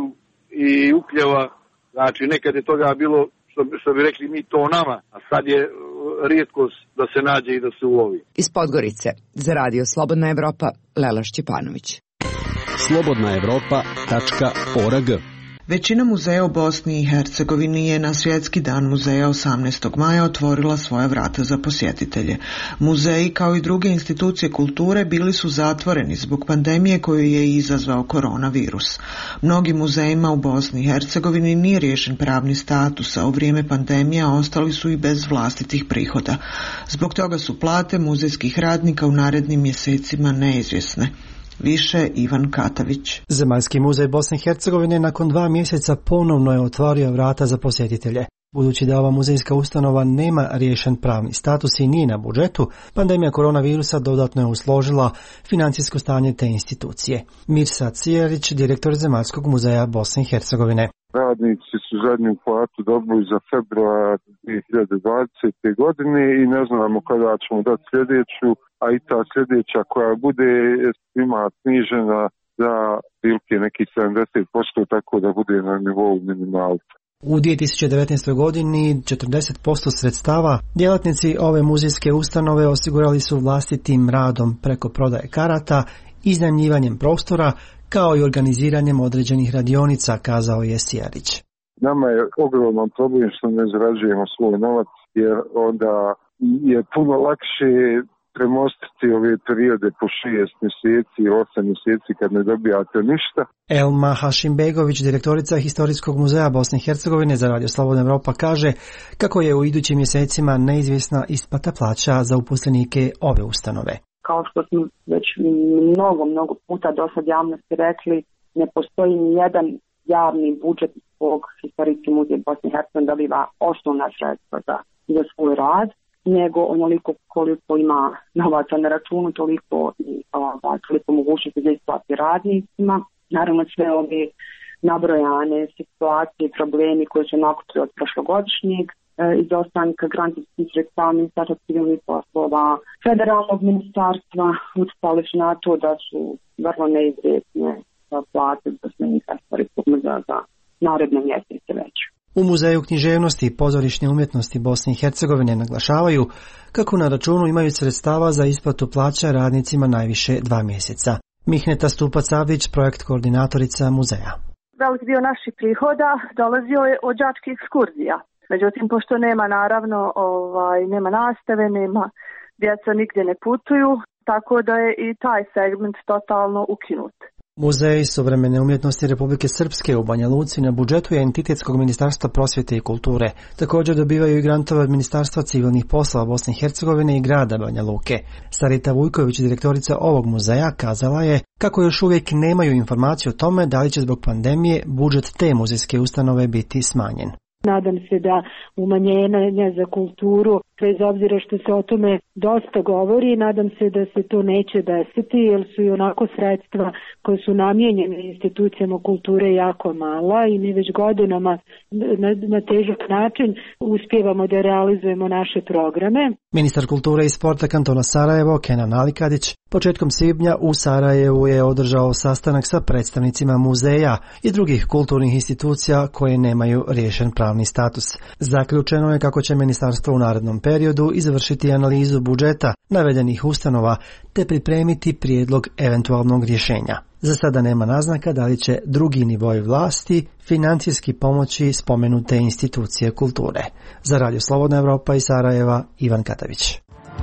i ukljeva, znači nekad je toga bilo, što, što bi rekli mi to nama, a sad je rijetkost da se nađe i da se ulovi. Iz Podgorice, za Radio Slobodna Evropa, Lela Šćepanović. slobodna evropa tačka org. Većina muzeja u Bosni i Hercegovini je na Svjetski dan muzeja osamnaestog maja otvorila svoja vrata za posjetitelje. Muzeji, kao i druge institucije kulture, bili su zatvoreni zbog pandemije koju je izazvao koronavirus. Mnogim muzejima u Bosni i Hercegovini nije riješen pravni status, a u vrijeme pandemije ostali su i bez vlastitih prihoda. Zbog toga su plate muzejskih radnika u narednim mjesecima neizvjesne. Više Ivan Katavić. Zemaljski muzej Bosne i Hercegovine nakon dva mjeseca ponovno je otvorio vrata za posjetitelje. Budući da ova muzejska ustanova nema riješen pravni status i nije na budžetu, pandemija koronavirusa dodatno je usložila financijsko stanje te institucije. Mirsa Cijerić, direktor Zemaljskog muzeja Bosne i Hercegovine. Radnici su zadnju platu dobili za februar dvije hiljade dvadesete. godine i ne znamo kada ćemo dati sljedeću, a i ta sljedeća koja bude ima snižena za bilke nekih sedamdeset posto, tako da bude na nivou minimalca. U dvije tisuće devetnaestoj. godini četrdeset posto sredstava djelatnici ove muzejske ustanove osigurali su vlastitim radom preko prodaje karata, iznajmljivanjem prostora, kao i organiziranjem određenih radionica, kazao je Sijarić. Nama je ogroman problem što ne zarađujemo svoj novac, jer onda je puno lakše premostiti ove periode po šest mjeseci, osam mjeseci kad ne dobijate ništa. Elma Hašimbegović, direktorica Historijskog muzeja Bosne i Hercegovine za Radio Slobodna Evropa, kaže kako je u idućim mjesecima neizvjesna isplata plaća za uposlenike ove ustanove. Kao što smo već mnogo, mnogo puta do sad javnosti rekli, ne postoji ni jedan javni budžet zbog Historijski muzej Bosne i Hercegovine dobiva osnovna sredstva za, za svoj rad, nego onoliko koliko ima novaca na računu, toliko i ova, toliko mogućnosti za isplati radnicima. Naravno sve ove nabrojane situacije, problemi koji su nakupili od prošlogodišnjeg, izostanka grantovskih sredstava Ministarstva civilnih poslova, federalnog ministarstva, utjecali su na to da su vrlo neizvjesne plate za Ministarstva Republike za naredne mjesece već. U Muzeju književnosti i pozorišne umjetnosti Bosne i Hercegovine naglašavaju kako na računu imaju sredstava za isplatu plaća radnicima najviše dva mjeseca. Mihneta Stupac-Avdić, projekt koordinatorica muzeja. Velik dio naših prihoda dolazio je od đačkih ekskurzija. Međutim, pošto nema naravno, ovaj, nema nastave, nema, djeca nigdje ne putuju, tako da je i taj segment totalno ukinut. Muzej suvremene umjetnosti Republike Srpske u Banja Luci na budžetu je entitetskog ministarstva prosvjete i kulture. Također dobivaju i grantove od Ministarstva civilnih poslova Bosne i Hercegovine i grada Banja Luke. Sarita Vujković, direktorica ovog muzeja, kazala je kako još uvijek nemaju informaciju o tome da li će zbog pandemije budžet te muzejske ustanove biti smanjen. Nadam se da umanjenje za kulturu, bez obzira što se o tome dosta govori, nadam se da se to neće desiti, jer su i onako sredstva koje su namijenjene institucijama kulture jako mala i mi već godinama na, na težak način uspijevamo da realizujemo naše programe. Ministar kulture i sporta kantona Sarajevo, Kenan Alikadić, početkom svibnja u Sarajevu je održao sastanak sa predstavnicima muzeja i drugih kulturnih institucija koje nemaju riješen pravni status. Zaključeno je kako će ministarstvo u narednom periodu izvršiti analizu budžeta navedenih ustanova te pripremiti prijedlog eventualnog rješenja. Za sada nema naznaka da li će drugi nivoi vlasti financijski pomoći spomenute institucije kulture. Za Radio Slobodna Evropa iz Sarajeva, Ivan Katavić.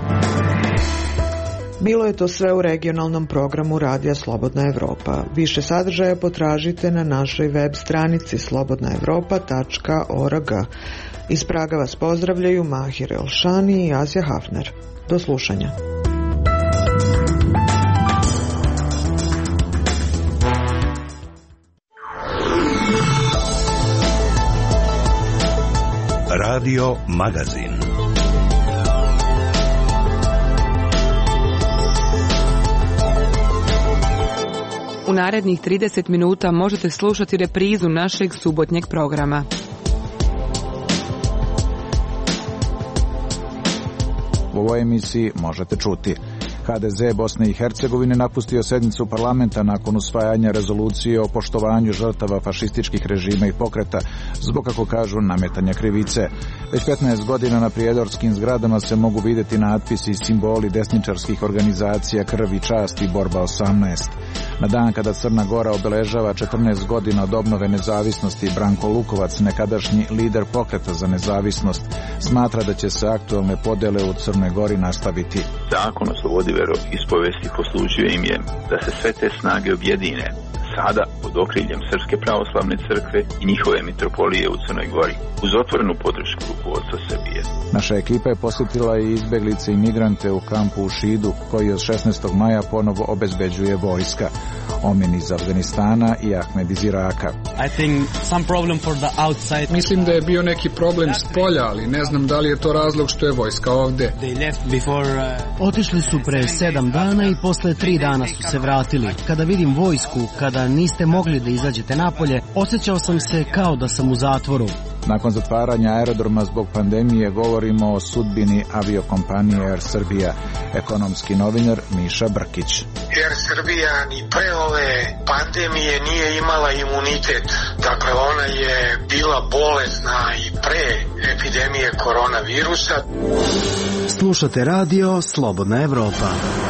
Bilo je to sve u regionalnom programu Radija Slobodna Evropa. Više sadržaja potražite na našoj web stranici slobodna evropa tačka org. Iz Praga vas pozdravljaju Mahir Elšani i Asja Hafner. Do slušanja. Radio Magazin. U narednih trideset minuta možete slušati reprizu našeg subotnjeg programa. U ovoj emisiji možete čuti: H D Z Bosne i Hercegovine napustio sednicu parlamenta nakon usvajanja rezolucije o poštovanju žrtava fašističkih režima i pokreta zbog, kako kažu, nametanja krivice. Već petnaest godina na prijedorskim zgradama se mogu vidjeti natpisi i simboli desničarskih organizacija Krv i čast i Borba osamnaest. Na dan kada Crna Gora obeležava četrnaest godina od obnove nezavisnosti, Branko Lukovac, nekadašnji lider pokreta za nezavisnost, smatra da će se aktualne podjele u Crnoj Gori nastaviti. Zakon o slobodi veroispovesti poslužio im je da se sve te snage objedine, sada pod okriljem Srpske pravoslavne crkve i njihove mitropolije u Crnoj Gori, uz otvorenu podršku rukovodstva Srbije. Naša ekipa je posjetila i izbeglice i migrante u kampu u Šidu, koji od šesnaestog maja ponovo obezbeđuje vojska. Omen iz Afganistana i Ahmed iz Iraka. Mislim da je bio neki problem s polja, ali ne znam da li je to razlog što je vojska ovde. Otišli su pre sedam dana i posle tri dana su se vratili. Kada vidim vojsku, kada niste mogli da izađete napolje, osjećao sam se kao da sam u zatvoru. Nakon zatvaranja aerodroma zbog pandemije govorimo o sudbini aviokompanije Air Srbija. Ekonomski novinar Miša Brkić. Air Srbija ni pre ove pandemije nije imala imunitet. Dakle, ona je bila bolesna i pre epidemije koronavirusa. Slušate radio Slobodna Evropa.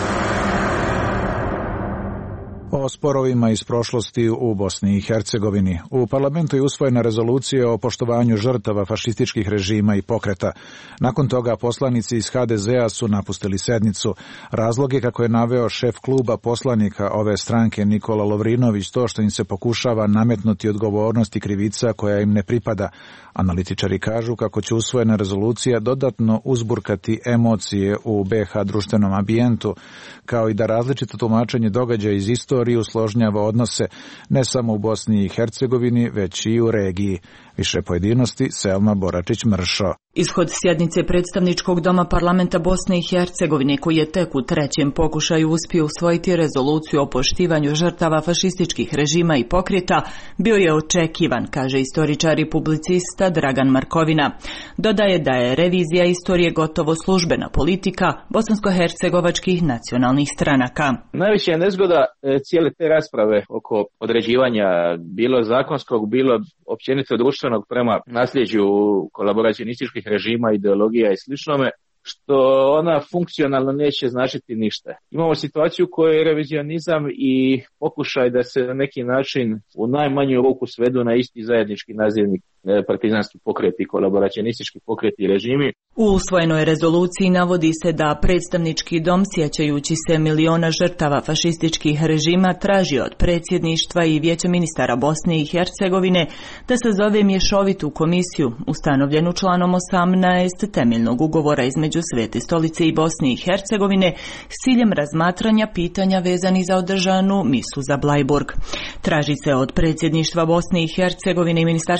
O sporovima iz prošlosti u Bosni i Hercegovini. U parlamentu je usvojena rezolucija o poštovanju žrtava fašističkih režima i pokreta. Nakon toga poslanici iz H D Z-a su napustili sednicu. Razlog je, kako je naveo šef kluba poslanika ove stranke Nikola Lovrinović, to što im se pokušava nametnuti odgovornost i krivica koja im ne pripada. Analitičari kažu kako će usvojena rezolucija dodatno uzburkati emocije u B H društvenom ambijentu, kao i da različito tumačenje događaja iz istorije usložnjava odnose ne samo u Bosni i Hercegovini, već i u regiji. Više pojedinosti Selma Boračić-Mršo. Ishod sjednice predstavničkog doma parlamenta Bosne i Hercegovine, koji je tek u trećem pokušaju uspio usvojiti rezoluciju o poštivanju žrtava fašističkih režima i pokreta, bio je očekivan, kaže istoričar i publicista Dragan Markovina. Dodaje da je revizija istorije gotovo službena politika bosansko-hercegovačkih nacionalnih stranaka. Najveća je nezgoda cijele te rasprave oko određivanja bilo zakonskog, bilo općenito društvenog prema nasljeđu kolaboracionističkih režima, ideologija i sličnome, što ona funkcionalno neće značiti ništa. Imamo situaciju u kojoj je revizionizam i pokušaj da se na neki način u najmanju ruku svedu na isti zajednički nazivnik partizanski pokret i kolaboracionistički pokret i režimi. U usvojenoj rezoluciji navodi se da predstavnički dom, sjećajući se miliona žrtava fašističkih režima, traži od predsjedništva i Vijeća ministara Bosne i Hercegovine da se zove mješovitu komisiju, ustanovljenu članom osamnaest temeljnog ugovora između Svete stolice i Bosne i Hercegovine, s ciljem razmatranja pitanja vezanih za održanu misu za Blajburg. Traži se od predsjedništva Bosne i Hercegovine i Ministarstva vanjskih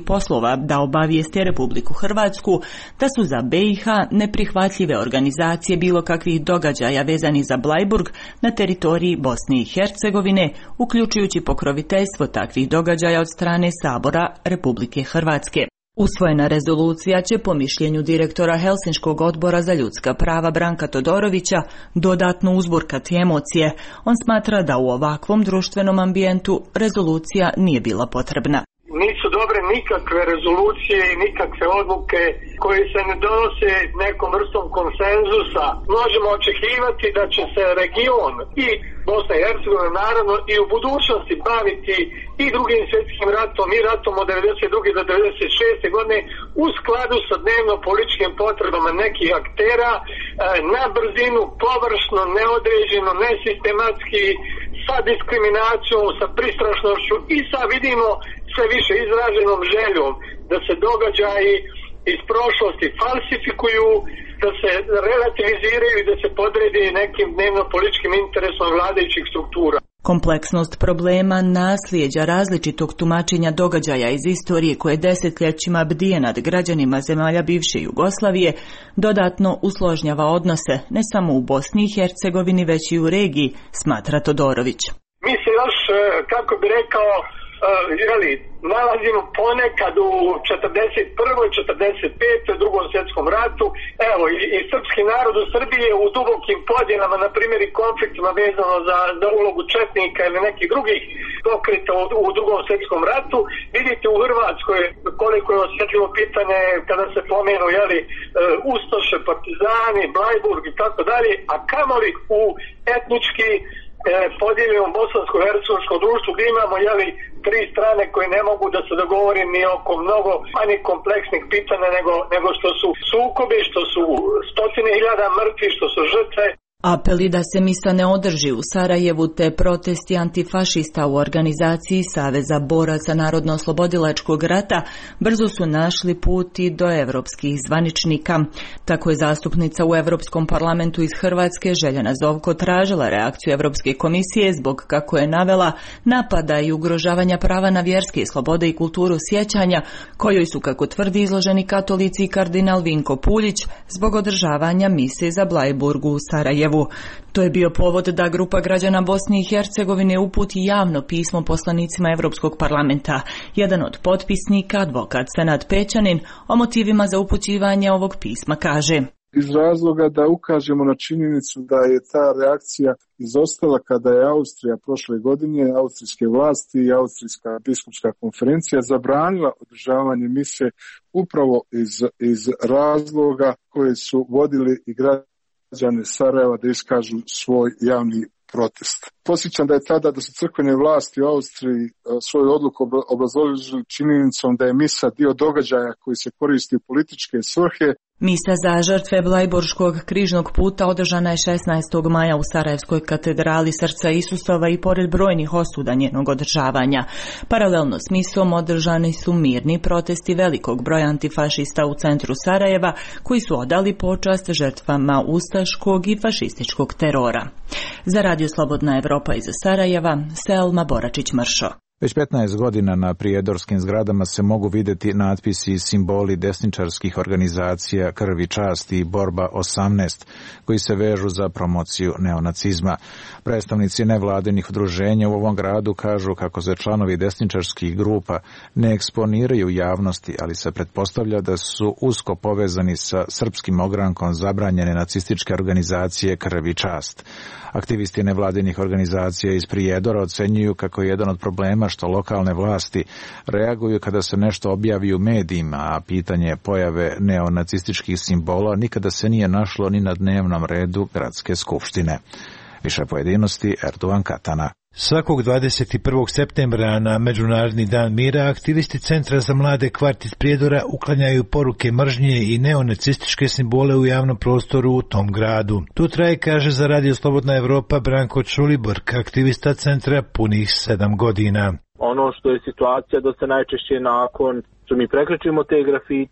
poslova da obavijesti Republiku Hrvatsku da su za B i H neprihvatljive organizacije bilo kakvih događaja vezani za Blajburg na teritoriji Bosne i Hercegovine, uključujući pokroviteljstvo takvih događaja od strane Sabora Republike Hrvatske. Usvojena rezolucija će po mišljenju direktora Helsinškog odbora za ljudska prava Branka Todorovića dodatno uzburkati emocije. On smatra da u ovakvom društvenom ambijentu rezolucija nije bila potrebna. Nisu dobre nikakve rezolucije i nikakve odluke koje se ne donose nekom vrstom konsenzusa. Možemo očekivati da će se region i Bosna i Hercegovina naravno i u budućnosti baviti i drugim svjetskim ratom i ratom od devedeset druge do devedeset šeste godine u skladu sa dnevno političkim potrebama nekih aktera, na brzinu, površno, neodređeno, nesistematski, sa diskriminacijom, sa pristrašnošću i sa, vidimo, sve više izraženom željom da se događaji iz prošlosti falsifikuju, da se relativiziraju i da se podredi nekim dnevno-političkim interesom vladajućih struktura. Kompleksnost problema nasljeđa različitog tumačenja događaja iz istorije koje desetljećima bdije nad građanima zemalja bivše Jugoslavije dodatno usložnjava odnose ne samo u Bosni i Hercegovini već i u regiji, smatra Todorović. Mi se još, kako bi rekao, jeli, nalazimo ponekad u četrdeset prvoj četrdeset petoj drugom svjetskom ratu. Evo, i, i srpski narod u Srbiji je u dubokim podjelama, na primjer i konfliktima vezano za, za ulogu četnika ili nekih drugih pokreta u, u drugom svjetskom ratu. Vidite u Hrvatskoj koliko je osjetljivo pitanje kada se pomenu, jeli, ustaše, partizani, Blajburg i tako dalje, a kamoli u etnički podijeljenom bosansko-hercegovačkom društvu gdje imamo, jeli, tri strane koje ne mogu da se dogovori ni oko mnogo manje kompleksnih pitanja nego, nego što su sukobi, što su stotine hiljada mrtvih, što su žrtve. Apeli da se misa ne održi u Sarajevu te protesti antifašista u organizaciji Saveza boraca Narodno-oslobodilačkog rata brzo su našli put i do evropskih zvaničnika. Tako je zastupnica u Europskom parlamentu iz Hrvatske Željana Zovko tražila reakciju Europske komisije zbog, kako je navela, napada i ugrožavanja prava na vjerske slobode i kulturu sjećanja, kojoj su, kako tvrdi, izloženi katolici i kardinal Vinko Puljić zbog održavanja mise za Blajburgu u Sarajevu. To je bio povod da grupa građana Bosne i Hercegovine uputi javno pismo poslanicima Europskog parlamenta. Jedan od potpisnika, advokat Senad Pećanin, o motivima za upućivanje ovog pisma kaže: iz razloga da ukažemo na činjenicu da je ta reakcija izostala kada je Austrija prošle godine, austrijske vlasti i Austrijska biskupska konferencija zabranila održavanje mise upravo iz, iz razloga koje su vodili i građani građane Sarajeva da iskažu svoj javni protest. Posjećam da je tada da su crkvene vlasti u Austriji svoju odluku obrazložili činjenicom da je misa dio događaja koji se koristi u političke svrhe. Misa za žrtve Blajburškog križnog puta održana je šesnaestog maja u Sarajevskoj katedrali Srca Isusova i pored brojnih osuda njenog održavanja. Paralelno s misom održani su mirni protesti velikog broja antifašista u centru Sarajeva koji su odali počast žrtvama ustaškog i fašističkog terora. Za Radio Slobodna Evropa iz Sarajeva, Selma Boračić-Mršo. Već petnaest godina na prijedorskim zgradama se mogu vidjeti natpisi i simboli desničarskih organizacija Krv i čast i Borba osamnaest, koji se vežu za promociju neonacizma. Predstavnici nevladinih udruženja u ovom gradu kažu kako se članovi desničarskih grupa ne eksponiraju u javnosti, ali se pretpostavlja da su usko povezani sa srpskim ogrankom zabranjene nacističke organizacije Krv i čast. Aktivisti nevladinih organizacija iz Prijedora ocenjuju kako je jedan od problema što lokalne vlasti reaguju kada se nešto objavi u medijima, a pitanje pojave neonacističkih simbola nikada se nije našlo ni na dnevnom redu gradske skupštine. Više pojedinosti Erdogan Katana. Svakog dvadeset prvog septembra na Međunarodni dan mira aktivisti Centra za mlade Kvart iz Prijedora uklanjaju poruke mržnje i neonacističke simbole u javnom prostoru u tom gradu. To traje, kaže za Radio Slobodna Evropa Branko Čulibork, aktivista centra punih sedam godina. Ono što je situacija da se najčešće nakon što mi prekričimo te grafite,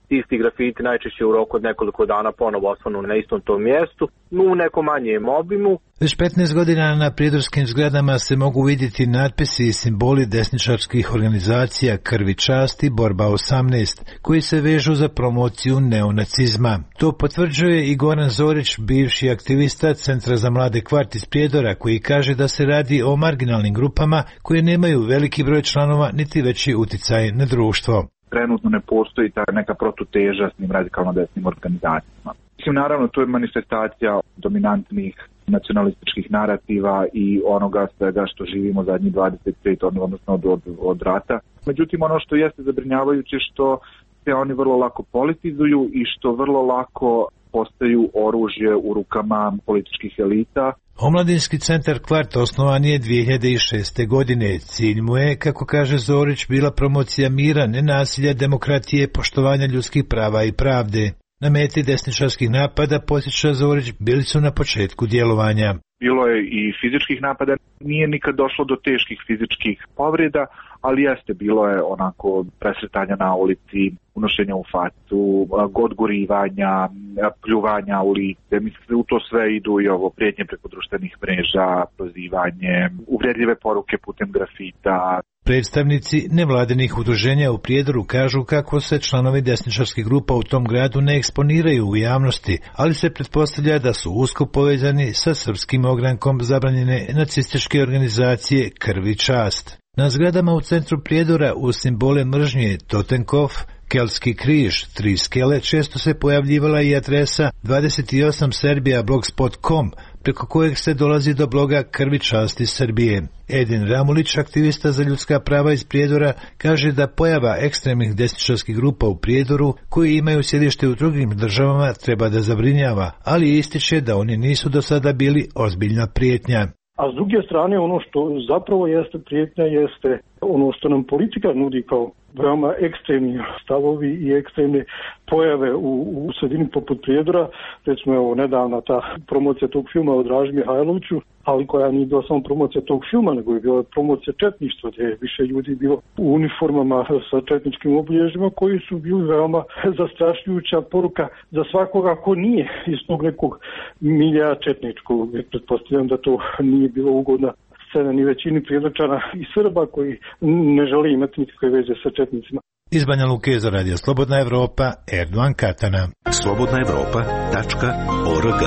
isti grafiti najčešće u roku od nekoliko dana ponovo osvanu na istom tom mjestu, u nekom manjem obimu. Već petnaest godina na prijedorskim zgradama se mogu vidjeti natpisi i simboli desničarskih organizacija Krv i čast i Borba osamnaest, koji se vežu za promociju neonacizma. To potvrđuje i Goran Zorić, bivši aktivista Centra za mlade Kvart iz Prijedora, koji kaže da se radi o marginalnim grupama koje nemaju veliki broj članova niti veći uticaj na društvo. Trenutno ne postoji ta neka protuteža s njim radikalno desnim organizacijama. Mislim, naravno, to je manifestacija dominantnih nacionalističkih narativa i onoga svega što živimo zadnjih dvadeset pet, odnosno od, od, od rata. Međutim, ono što jeste zabrinjavajuće što se oni vrlo lako politizuju i što vrlo lako postaju oružje u rukama političkih elita. Omladinski centar Kvart osnovan je dvije hiljade šeste. godine. Cilj mu je, kako kaže Zorić, bila promocija mira, nenasilja, demokratije, poštovanja ljudskih prava i pravde. Na meti desničarskih napada, podsjeća Zorić, bili su na početku djelovanja. Bilo je i fizičkih napada, nije nikad došlo do teških fizičkih povreda, ali jeste, bilo je onako presretanja na ulici, unošenja u facu, odgurivanja, pljuvanja u lice. Mislim, u to sve idu i ovo prijetnje preko društvenih mreža, prozivanje, uvredljive poruke putem grafita. Predstavnici nevladinih udruženja u Prijedoru kažu kako se članovi desničarskih grupa u tom gradu ne eksponiraju u javnosti, ali se pretpostavlja da su usko povezani sa srpskim ogrankom zabranjene nacističke organizacije Krv i čast. Na zgradama u centru Prijedora u simbole mržnje Totenkov, Keltski križ, tri skele, često se pojavljivala i adresa dvadeset osam serbia blogspot dot com, preko kojeg se dolazi do bloga Krv i čast iz Srbije. Edin Ramulić, aktivista za ljudska prava iz Prijedora, kaže da pojava ekstremnih desničarskih grupa u Prijedoru, koji imaju sjedište u drugim državama, treba da zabrinjava, ali ističe da oni nisu do sada bili ozbiljna prijetnja. A s druge strane, ono što zapravo jeste prijetnja jeste ono što nam politika nudi kao veoma ekstremni stavovi i ekstremne pojave u, u sredini poput Prijedora. Recimo, evo, nedavna ta promocija tog filma o Draži Mihajloviću, ali koja nije bila samo promocija tog filma, nego je bila promocija četništva, gdje je više ljudi bilo u uniformama sa četničkim obilježjima, koji su bili veoma zastrašujuća poruka za svakoga ko nije iz tog nekog milija četničkog. Pretpostavljam da to nije bilo ugodna scena ni većini Prijedorčana i Srba koji ne žele imati nikakve veze sa četnicima. Iz Banja Luke za Radio Slobodna Evropa, Erdogan Katana. slobodna evropa tačka org.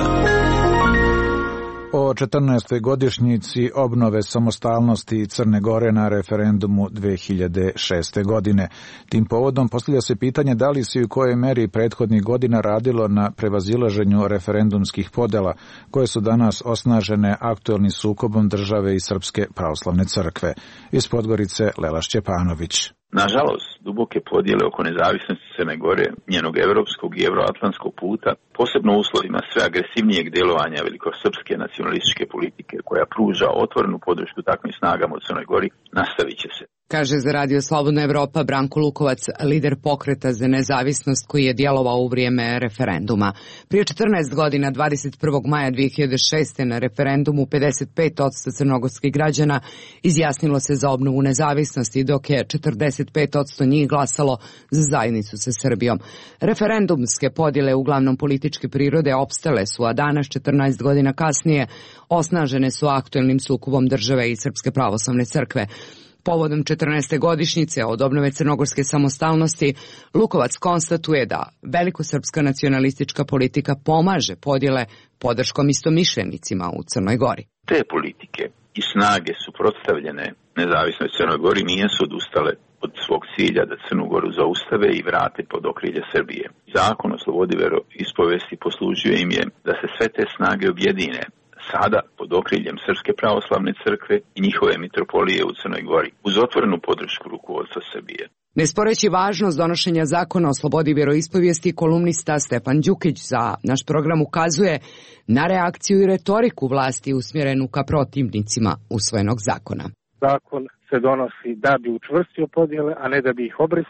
O četrnaestoj godišnjici obnove samostalnosti Crne Gore na referendumu dve hiljade šeste. godine. Tim povodom postavlja se pitanje da li se i u kojoj meri prethodnih godina radilo na prevazilaženju referendumskih podela, koje su danas osnažene aktuelnim sukobom države i Srpske pravoslavne crkve. Iz Podgorice Lela Šćepanović. Nažalost, duboke podjele oko nezavisnosti Crne Gore, njenog evropskog i euroatlantskog puta, posebno u uslovima sve agresivnijeg djelovanja velikosrpske nacionalističke politike koja pruža otvorenu podršku takvim snagama u Crnoj Gori, nastavit će se. Kaže za Radio Slobodna Evropa Branko Lukovac, lider pokreta za nezavisnost koji je djelovao u vrijeme referenduma. Prije četrnaest godina, dvadeset prvog maja dvije hiljade šeste. na referendumu pedeset pet posto crnogorskih građana izjasnilo se za obnovu nezavisnosti, dok je četrdeset pet posto njih glasalo za zajednicu sa Srbijom. Referendumske podjele, uglavnom političke prirode, opstale su, a danas, četrnaest godina kasnije, osnažene su aktuelnim sukobom države i Srpske pravoslavne crkve. Povodom četrnaeste godišnjice od obnove crnogorske samostalnosti, Lukovac konstatuje da velikosrpska nacionalistička politika pomaže podjele podrškom istomišljenicima u Crnoj Gori. Te politike i snage suprotstavljene nezavisnoj Crnoj Gori nisu odustale od svog cilja da Crnu Goru zaustave i vrate pod okrilje Srbije. Zakon o slobodi veroispovesti poslužio im je da se sve te snage objedine sada pod okriljem Srpske pravoslavne crkve i njihove mitropolije u Crnoj Gori, uz otvorenu podršku rukovodstva Srbije. Ne sporeći važnost donošenja zakona o slobodi vjeroispovijesti, kolumnista Stefan Đukić za naš program ukazuje na reakciju i retoriku vlasti usmjerenu ka protivnicima usvojenog zakona. Zakon se donosi da bi učvrstio podjele, a ne da bi ih obrisao.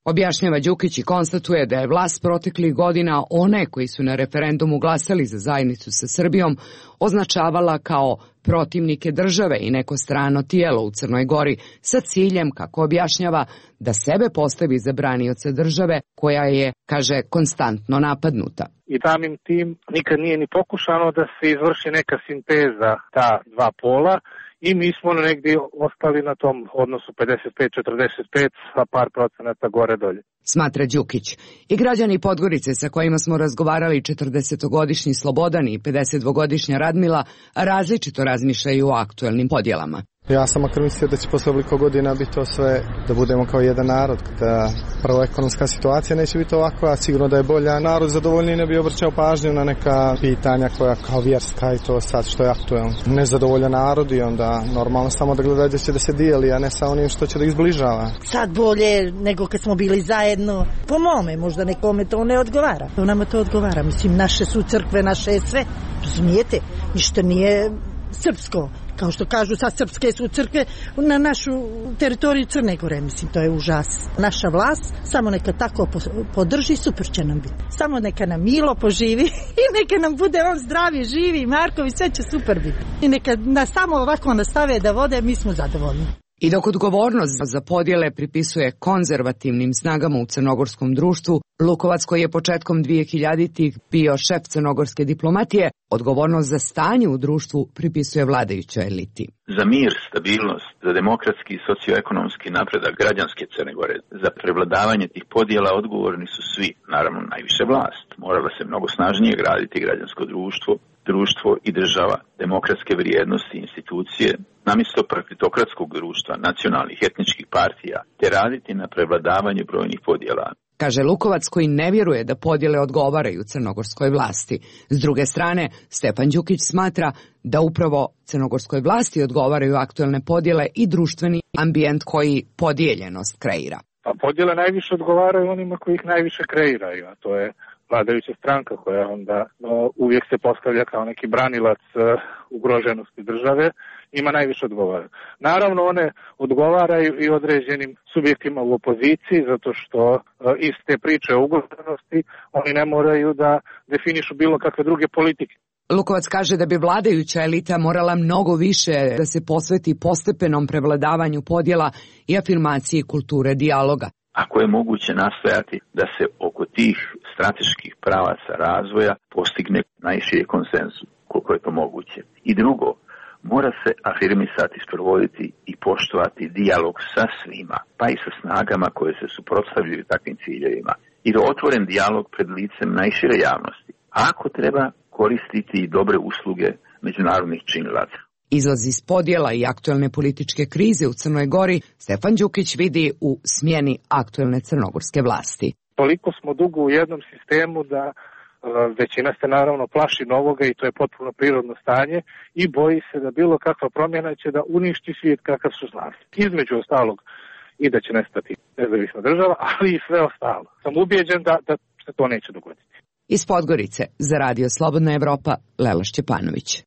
Objašnjava Đukić i konstatuje da je vlast proteklih godina one koji su na referendumu glasali za zajednicu sa Srbijom označavala kao protivnike države i neko strano tijelo u Crnoj Gori sa ciljem, kako objašnjava, da sebe postavi za branioca države koja je, kaže, konstantno napadnuta. I samim tim nikad nije ni pokušano da se izvrši neka sinteza ta dva pola i mi smo negdje ostali na tom odnosu pedeset pet četrdeset pet, a par procenata gore dolje. Smatra Đukić. I građani Podgorice sa kojima smo razgovarali, četrdesetogodišnji Slobodan i pedesetdvogodišnja Radmila, različito razmišljaju o aktuelnim podjelama. Ja sam makar mislio da će posle ovoliko godina biti to sve, da budemo kao jedan narod, da prvo ekonomska situacija neće biti ovako, a sigurno da je bolja. Narod zadovoljniji ne bi obraćao pažnju na neka pitanja koja kao vjerska i to sad što je aktuelno. Nezadovoljan narod i onda normalno samo da gleda gdje će da se dijeli, a ne sa onim što će da ih zbližava. Sad bolje nego kad smo bili zajedno. Po mome, možda nekome to ne odgovara. Nama to odgovara, mislim, naše su crkve, naše je sve, razumijete, ništa nije srpsko. Kao što kažu, sad srpske su crkve na našu teritoriju Crne Gore, mislim, to je užas. Naša vlast samo neka tako podrži, super će nam biti. Samo neka nam Milo poživi i neka nam bude on zdravi, živi, Markovi, sve će super biti. I neka nas samo ovako nastave da vode, mi smo zadovoljni. I dok odgovornost za podjele pripisuje konzervativnim snagama u crnogorskom društvu, Lukovac, koji je početkom dvehiljaditih bio šef crnogorske diplomatije, odgovornost za stanje u društvu pripisuje vladajućoj eliti. Za mir, stabilnost, za demokratski i socioekonomski napredak građanske Crne Gore, za prevladavanje tih podjela odgovorni su svi, naravno najviše vlast. Morala se mnogo snažnije graditi građansko društvo, društvo i država, demokratske vrijednosti i institucije, namjesto partitokratskog društva, nacionalnih etničkih partija, te raditi na prevladavanju brojnih podjela. Kaže Lukovac, koji ne vjeruje da podjele odgovaraju crnogorskoj vlasti. S druge strane, Stefan Đukić smatra da upravo crnogorskoj vlasti odgovaraju aktuelne podjele i društveni ambijent koji podijeljenost kreira. Pa podjele najviše odgovaraju onima koji ih najviše kreiraju, a to je vladajuća stranka koja onda no, uvijek se postavlja kao neki branilac uh, ugroženosti države, ima najviše odgovara. Naravno, one odgovaraju i određenim subjektima u opoziciji, zato što uh, iz te priče o ugroženosti oni ne moraju da definišu bilo kakve druge politike. Lukovac kaže da bi vladajuća elita morala mnogo više da se posveti postepenom prevladavanju podjela i afirmaciji kulture dijaloga. Ako je moguće nastojati da se oko tih strateških pravaca razvoja postigne najširi konsenzus, koliko je to moguće. I drugo, mora se afirmisati, sprovoditi i poštovati dijalog sa svima, pa i sa snagama koje se suprotstavljaju takvim ciljevima. I da otvoren dijalog pred licem najšire javnosti. A ako treba, koristiti i dobre usluge međunarodnih činilaca. Izlaz iz podjela i aktuelne političke krize u Crnoj Gori Stefan Đukić vidi u smjeni aktuelne crnogorske vlasti. Toliko smo dugo u jednom sistemu da većina se naravno plaši novoga i to je potpuno prirodno stanje i boji se da bilo kakva promjena će da uništi svijet kakav su znali. Između ostalog i da će nestati nezavisna država, ali i sve ostalo. Sam ubijeđen da, da se to neće dogoditi. Iz Podgorice za Radio Slobodna Evropa, Lela Šćepanović.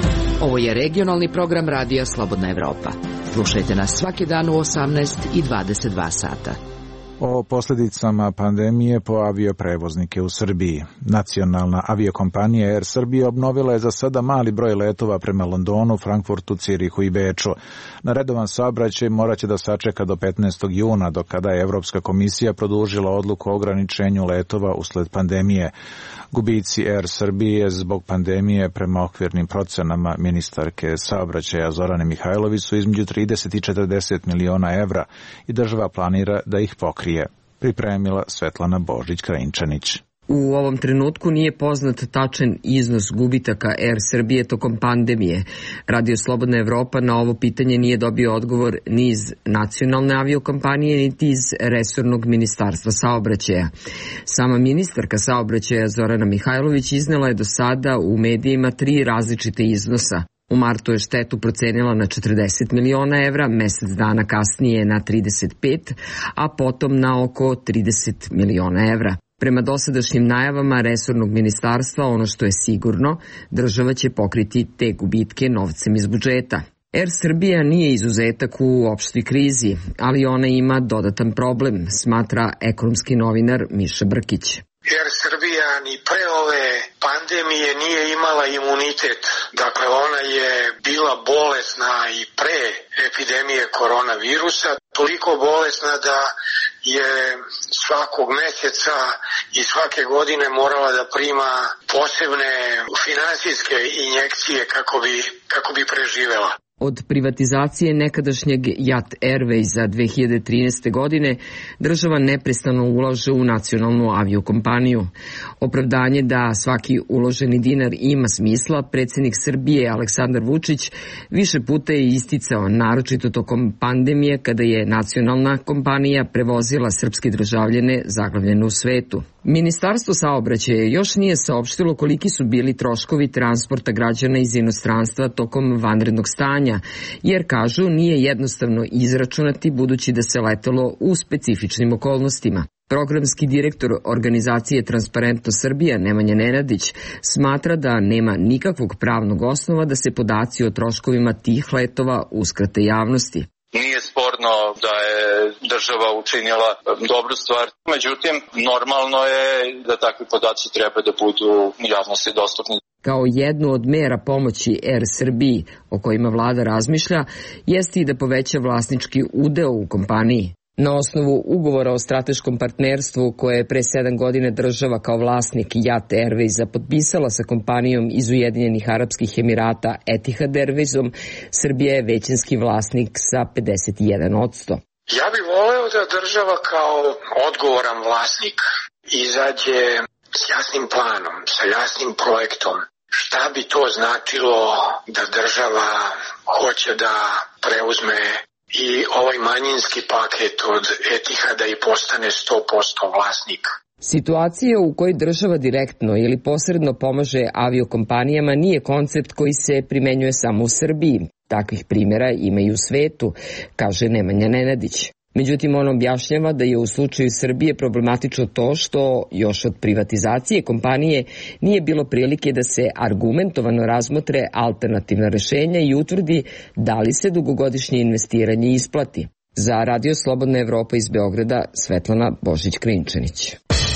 Ovo je regionalni program Radija Slobodna Evropa. Slušajte nas svaki dan u osamnaest i dvadeset dva sata. O posljedicama pandemije po avioprevoznike u Srbiji. Nacionalna aviokompanija Air Srbija obnovila je za sada mali broj letova prema Londonu, Frankfurtu, Cirihu i Beču. Na redovan saobraćaj morat će da sačeka do petnaestog juna, do kada je Evropska komisija produžila odluku o ograničenju letova usled pandemije. Gubici Air Srbije zbog pandemije prema okvirnim procenama ministarke saobraćaja Zorane Mihajlović su između trideset i četrdeset miliona evra i država planira da ih pokrije. Pripremila Svetlana Božić-Krajinčanić. U ovom trenutku nije poznat tačan iznos gubitaka Air Srbije tokom pandemije. Radio Slobodna Evropa na ovo pitanje nije dobio odgovor ni iz nacionalne aviokompanije, niti iz resornog ministarstva saobraćaja. Sama ministarka saobraćaja Zorana Mihajlović iznela je do sada u medijima tri različite iznosa. U martu je štetu procenila na četrdeset miliona evra, mesec dana kasnije na trideset pet, a potom na oko trideset miliona evra. Prema dosadašnjim najavama resornog ministarstva, ono što je sigurno, država će pokriti te gubitke novcem iz budžeta. Er Srbija nije izuzetak u opštoj krizi, ali ona ima dodatan problem, smatra ekonomski novinar Miša Brkić. Jer Srbija ni pre ove pandemije nije imala imunitet. Dakle, ona je bila bolesna i pre epidemije koronavirusa, toliko bolesna da je svakog meseca i svake godine morala da prima posebne finansijske injekcije kako bi, kako bi preživela. Od privatizacije nekadašnjeg Jat Airwaysa dve hiljade trinaeste. godine država neprestano ulaže u nacionalnu aviokompaniju. Opravdanje da svaki uloženi dinar ima smisla, predsjednik Srbije Aleksandar Vučić više puta je isticao, naročito tokom pandemije kada je nacionalna kompanija prevozila srpske državljane zaglavljene u svetu. Ministarstvo saobraćaja još nije saopštilo koliki su bili troškovi transporta građana iz inostranstva tokom vanrednog stanja, jer kažu nije jednostavno izračunati budući da se letelo u specifičnim okolnostima. Programski direktor organizacije Transparentno Srbija Nemanja Nenadić smatra da nema nikakvog pravnog osnova da se podaci o troškovima tih letova uskrate javnosti. Nije sporno da je država učinila dobru stvar, međutim, normalno je da takvi podaci treba da budu javnosti dostupni. Kao jednu od mera pomoći Er Srbiji, o kojima vlada razmišlja, jeste i da poveća vlasnički udeo u kompaniji. Na osnovu ugovora o strateškom partnerstvu koje je pre sedam godina država kao vlasnik Jat Airwaysa potpisala sa kompanijom iz Ujedinjenih Arapskih Emirata Etihad Airwaysom, Srbija je većinski vlasnik sa pedeset jedan posto. Ja bih voleo da država kao odgovoran vlasnik izađe s jasnim planom, sa jasnim projektom. Šta bi to značilo da država hoće da preuzme i ovaj manjinski paket od Etihada i postane sto posto vlasnik. Situacija u kojoj država direktno ili posredno pomaže aviokompanijama nije koncept koji se primenjuje samo u Srbiji. Takvih primjera ima i u svetu, kaže Nemanja Nenadić. Međutim, on objašnjava da je u slučaju Srbije problematično to što još od privatizacije kompanije nije bilo prilike da se argumentovano razmotre alternativna rešenja i utvrdi da li se dugogodišnje investiranje isplati. Za Radio Slobodna Evropa iz Beograda, Svetlana Božić-Krinčanić.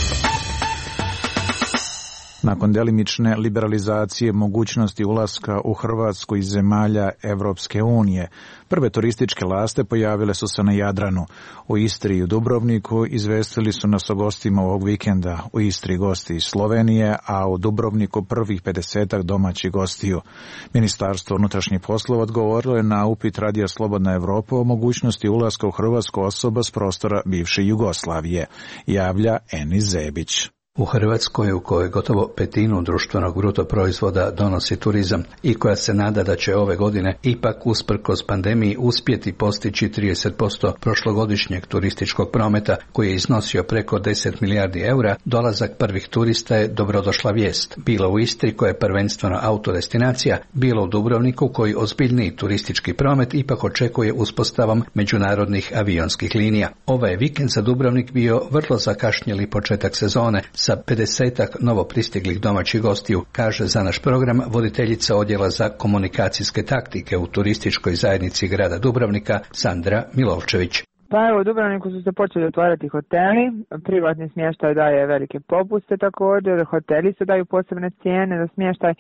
Nakon delimične liberalizacije mogućnosti ulaska u Hrvatsku iz zemalja Evropske unije, prve turističke laste pojavile su se na Jadranu. U Istri i u Dubrovniku izvestili su nas o gostima ovog vikenda. U Istri gosti iz Slovenije, a u Dubrovniku prvih pedesetak domaćih gostiju. Ministarstvo unutrašnjih poslova odgovorilo je na upit Radija Slobodna Evropa o mogućnosti ulaska u Hrvatsku osoba s prostora bivše Jugoslavije, javlja Enis Zebić. U Hrvatskoj, u kojoj gotovo petinu društvenog bruto proizvoda donosi turizam i koja se nada da će ove godine ipak usprkos pandemiji uspjeti postići trideset posto prošlogodišnjeg turističkog prometa koji je iznosio preko deset milijardi eura, dolazak prvih turista je dobrodošla vijest. Bilo u Istri koja je prvenstveno autodestinacija, bilo u Dubrovniku koji ozbiljniji turistički promet ipak očekuje uspostavom međunarodnih avionskih linija. Ovaj je vikend za Dubrovnik bio vrlo zakašnjeli početak sezone sa pedesetak novo pristiglih domaćih gostiju, kaže za naš program voditeljica odjela za komunikacijske taktike u turističkoj zajednici grada Dubrovnika Sandra Milovčević. Pa evo, u Dubrovniku su se počeli otvarati hoteli, privatni smještaj daje velike popuste također, hoteli se daju posebne cijene za smještaj. E,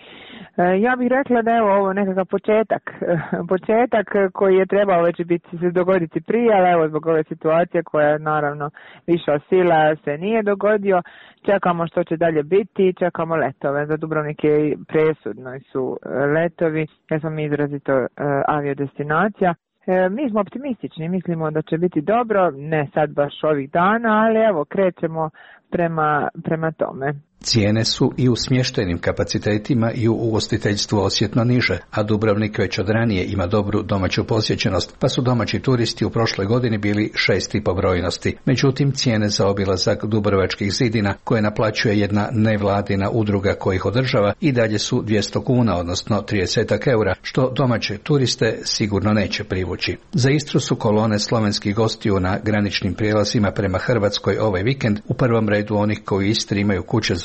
ja bih rekla da evo ovo nekakav početak, početak koji je trebao već biti, se dogoditi prije, ali evo zbog ove situacije koja je naravno viša sila se nije dogodio. Čekamo što će dalje biti, čekamo letove. Za Dubrovnik je presudno su letovi, jer smo mi izrazito e, aviodestinacija. E, mi smo optimistični, mislimo da će biti dobro, ne sad baš ovih dana, ali evo krećemo prema, prema tome. Cijene su i u smještajnim kapacitetima i u ugostiteljstvu osjetno niže, a Dubrovnik već od ranije ima dobru domaću posjećenost, pa su domaći turisti u prošloj godini bili šest i po brojnosti. Međutim, cijene za obilazak Dubrovačkih zidina, koje naplaćuje jedna nevladina udruga koja ih održava, i dalje su dvjesto kuna, odnosno trideset eura, što domaće turiste sigurno neće privući. Za Istru su kolone slovenskih gostiju na graničnim prijelazima prema Hrvatskoj ovaj vikend, u prvom redu onih koji u Istri imaju kuće za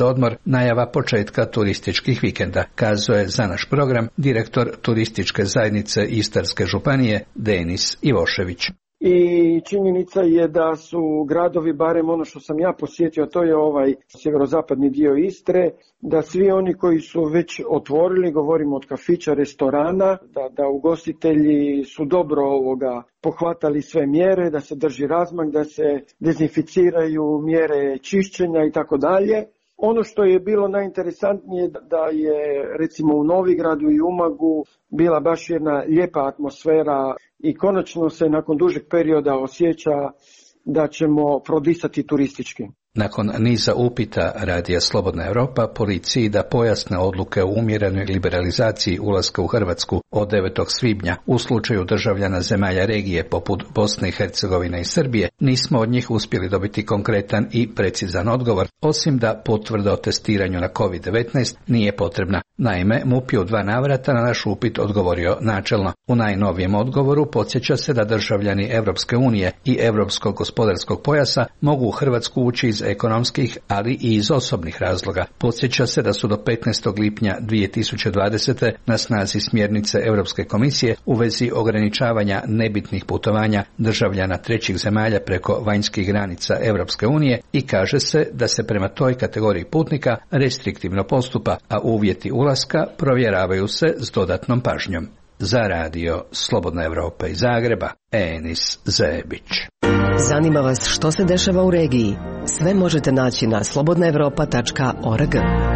za odmor najava početka turističkih vikenda, kazuje za naš program direktor turističke zajednice Istarske županije Denis Ivošević. I činjenica je da su gradovi, barem ono što sam ja posjetio, to je ovaj sjeverozapadni dio Istre, da svi oni koji su već otvorili, govorimo od kafića, restorana, da, da ugostitelji su dobro ovoga pohvatali sve mjere, da se drži razmak, da se dezinficiraju mjere čišćenja i tako dalje. Ono što je bilo najinteresantnije da je recimo u Novigradu i Umagu bila baš jedna lijepa atmosfera i konačno se nakon dužeg perioda osjeća da ćemo prodisati turistički. Nakon niza upita Radija Slobodna Europa policiji da pojasne odluke o umjerenoj liberalizaciji ulaska u Hrvatsku od devetog svibnja u slučaju državljana zemalja regije poput Bosne i Hercegovine i Srbije, nismo od njih uspjeli dobiti konkretan i precizan odgovor, osim da potvrda o testiranju na kovid devetnaest nije potrebna. Naime, MUP je u dva navrata na naš upit odgovorio načelno. U najnovijem odgovoru podsjeća se da državljani Europske unije i Europskog gospodarskog pojasa mogu u Hrvatsku ući iz ekonomskih, ali i iz osobnih razloga. Podsjeća se da su do petnaestog lipnja dvije tisuće dvadesete na snazi smjernice Europske komisije u vezi ograničavanja nebitnih putovanja državljana trećih zemalja preko vanjskih granica Europske unije i kaže se da se prema toj kategoriji putnika restriktivno postupa, a uvjeti ulaska provjeravaju se s dodatnom pažnjom. Za radio Slobodna Evropa iz Zagreba, Enis Zebić. Zanima vas što se dešava u regiji? Sve možete naći na slobodna evropa tačka org.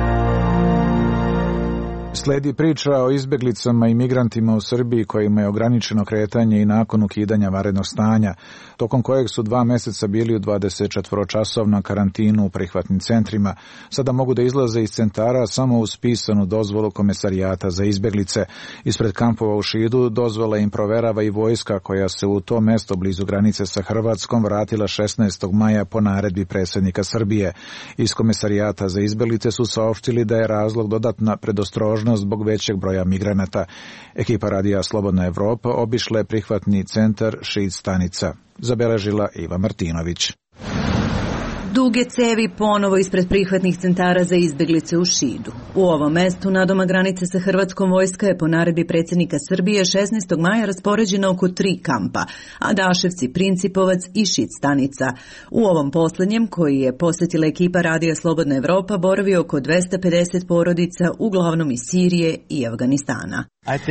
Sledi priča o izbjeglicama i migrantima u Srbiji kojima je ograničeno kretanje i nakon ukidanja vanrednog stanja, tokom kojeg su dva mjeseca bili u dvadesetčetvoročasovnom karantinu u prihvatnim centrima. Sada mogu da izlaze iz centara samo uz pisanu dozvolu Komesarijata za izbjeglice. Ispred kampova u Šidu dozvola im proverava i vojska koja se u to mesto blizu granice sa Hrvatskom vratila šesnaestog maja po naredbi predsjednika Srbije. Iz Komesarijata za izbjeglice su saopštili da je razlog dodatna predostrožnost zbog većeg broja migranata. Ekipa Radija Slobodna Evropa obišla je prihvatni centar Šid stanica. Zabeležila Iva Martinović. Duge cevi ponovo ispred prihvatnih centara za izbjeglice u Šidu. U ovom mestu nadoma granice sa Hrvatskom vojska je po naredbi predsjednika Srbije šesnaestog maja raspoređena oko tri kampa, a Daševci, Principovac i Šid stanica. U ovom posljednjem, koji je posjetila ekipa Radija Slobodna Evropa, boravi oko dvesta pedeset porodica, uglavnom iz Sirije i Afganistana.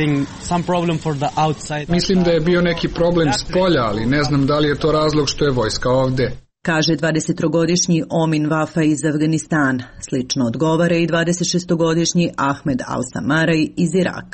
Mislim da je bio neki problem s polja, ali ne znam da li je to razlog što je vojska ovdje, kaže dvadesettrogodišnji Omin Vafa iz Afganistana. Slično odgovara i dvadesetšestogodišnji Ahmed Al-Samaraj iz Iraka.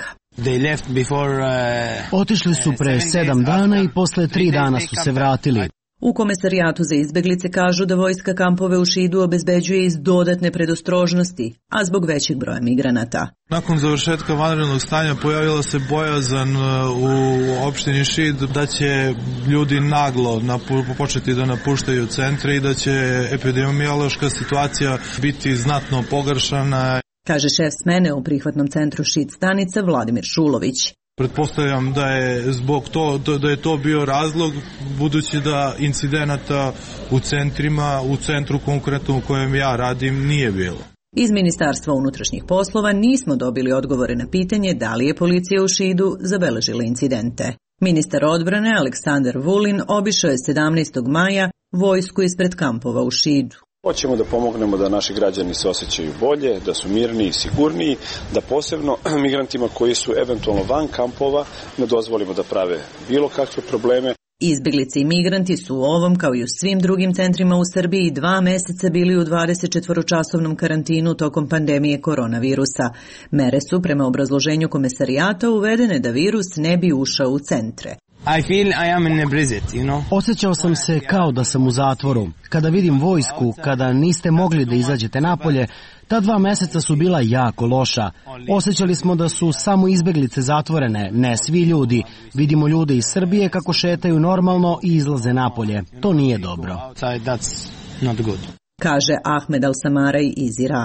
Otišli su pre sedam dana i posle tri dana su se vratili. U Komesarijatu za izbjeglice kažu da vojska kampove u Šidu obezbeđuje iz dodatne predostrožnosti, a zbog većeg broja migranata. Nakon završetka vanrednog stanja pojavila se bojazan u opštini Šid da će ljudi naglo početi da napuštaju centre i da će epidemiološka situacija biti znatno pogoršana, kaže šef smene u prihvatnom centru Šid stanica Vladimir Šulović. Pretpostavljam da je zbog to, da je to bio razlog, budući da incidenata u centrima, u centru konkretno u kojem ja radim, nije bilo. Iz Ministarstva unutrašnjih poslova nismo dobili odgovore na pitanje da li je policija u Šidu zabeležila incidente. Ministar odbrane Aleksandar Vulin obišao je sedamnaestog maja vojsku ispred kampova u Šidu. Hoćemo da pomognemo da naši građani se osjećaju bolje, da su mirniji i sigurniji, da posebno migrantima koji su eventualno van kampova ne dozvolimo da prave bilo kakve probleme. Izbjeglice i migranti su u ovom, kao i u svim drugim centrima u Srbiji, dva meseca bili u dvadesetčetvoročasovnom karantinu tokom pandemije koronavirusa. Mere su, prema obrazloženju Komesarijata, uvedene da virus ne bi ušao u centre. I feel I am in a prison, you know? Osjećao sam se kao da sam u zatvoru. Kada vidim vojsku, kada niste mogli da izađete napolje, ta dva meseca su bila jako loša. Osjećali smo da su samo izbjeglice zatvorene, ne svi ljudi. Vidimo ljude iz Srbije kako šetaju normalno i izlaze napolje. To nije dobro. Kaže Ahmed Al-Samaraj iz Iraka.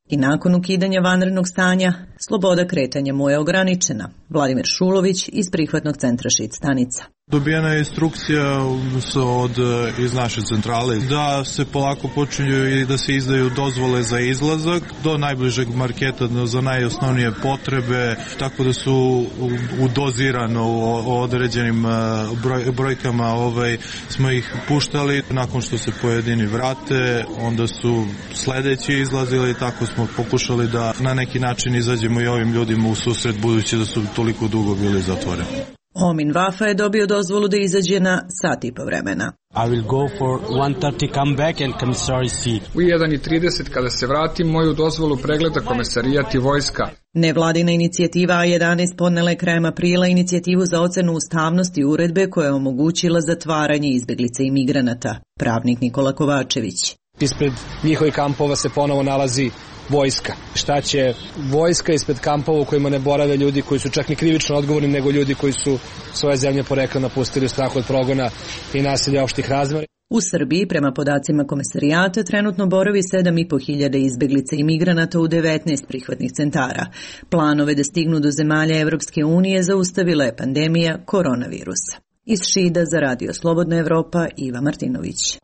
I nakon ukidanja vanrednog stanja, sloboda kretanja mu je ograničena. Vladimir Šulović iz prihvatnog centra Šid stanica. Dobijena je instrukcija od, iz naše centrale da se polako počinju i da se izdaju dozvole za izlazak do najbližeg marketa za najosnovnije potrebe, tako da su udozirano u određenim broj, brojkama ovaj, smo ih puštali. Nakon što se pojedini vrate, onda su sledeći izlazili, tako smo pokušali da na neki način izađemo i ovim ljudima u susret, budući da su toliko dugo bili zatvoreni. Omin Vafa je dobio dozvolu da izađe na sat i po vremena. I will go for one thirty come back and commissary see. U jedan i trideset kada se vratim, moju dozvolu pregleda komesarijat i vojska. Nevladina inicijativa A jedanaest podnela je krajem aprila inicijativu za ocenu ustavnosti uredbe koja je omogućila zatvaranje izbeglica i migranata. Pravnik Nikola Kovačević. Ispred njihovih kampova se ponovo nalazi vojska. Šta će vojska ispred kampova u kojima ne borave ljudi koji su čak ni krivično odgovorni, nego ljudi koji su svoje zemlje porekla napustili u strahu od progona i nasilja opštih razmera. U Srbiji, prema podacima komesarijata, trenutno boravi sedam i po hiljada izbeglica i migranata u devetnaest prihvatnih centara. Planove da stignu do zemalja Evropske unije zaustavila je pandemija koronavirusa. Iz Šida za Radio Slobodna Evropa, Iva Martinović.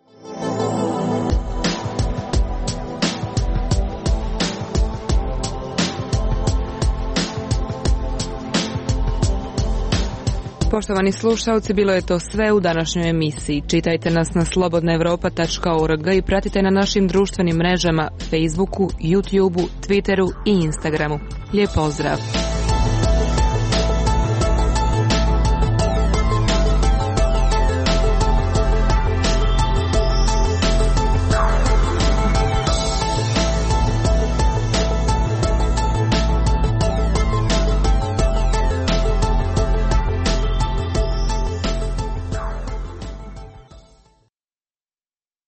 Poštovani slušalci, bilo je to sve u današnjoj emisiji. Čitajte nas na slobodna evropa tačka org i pratite na našim društvenim mrežama Facebooku, YouTubeu, Twitteru i Instagramu. Lijep pozdrav!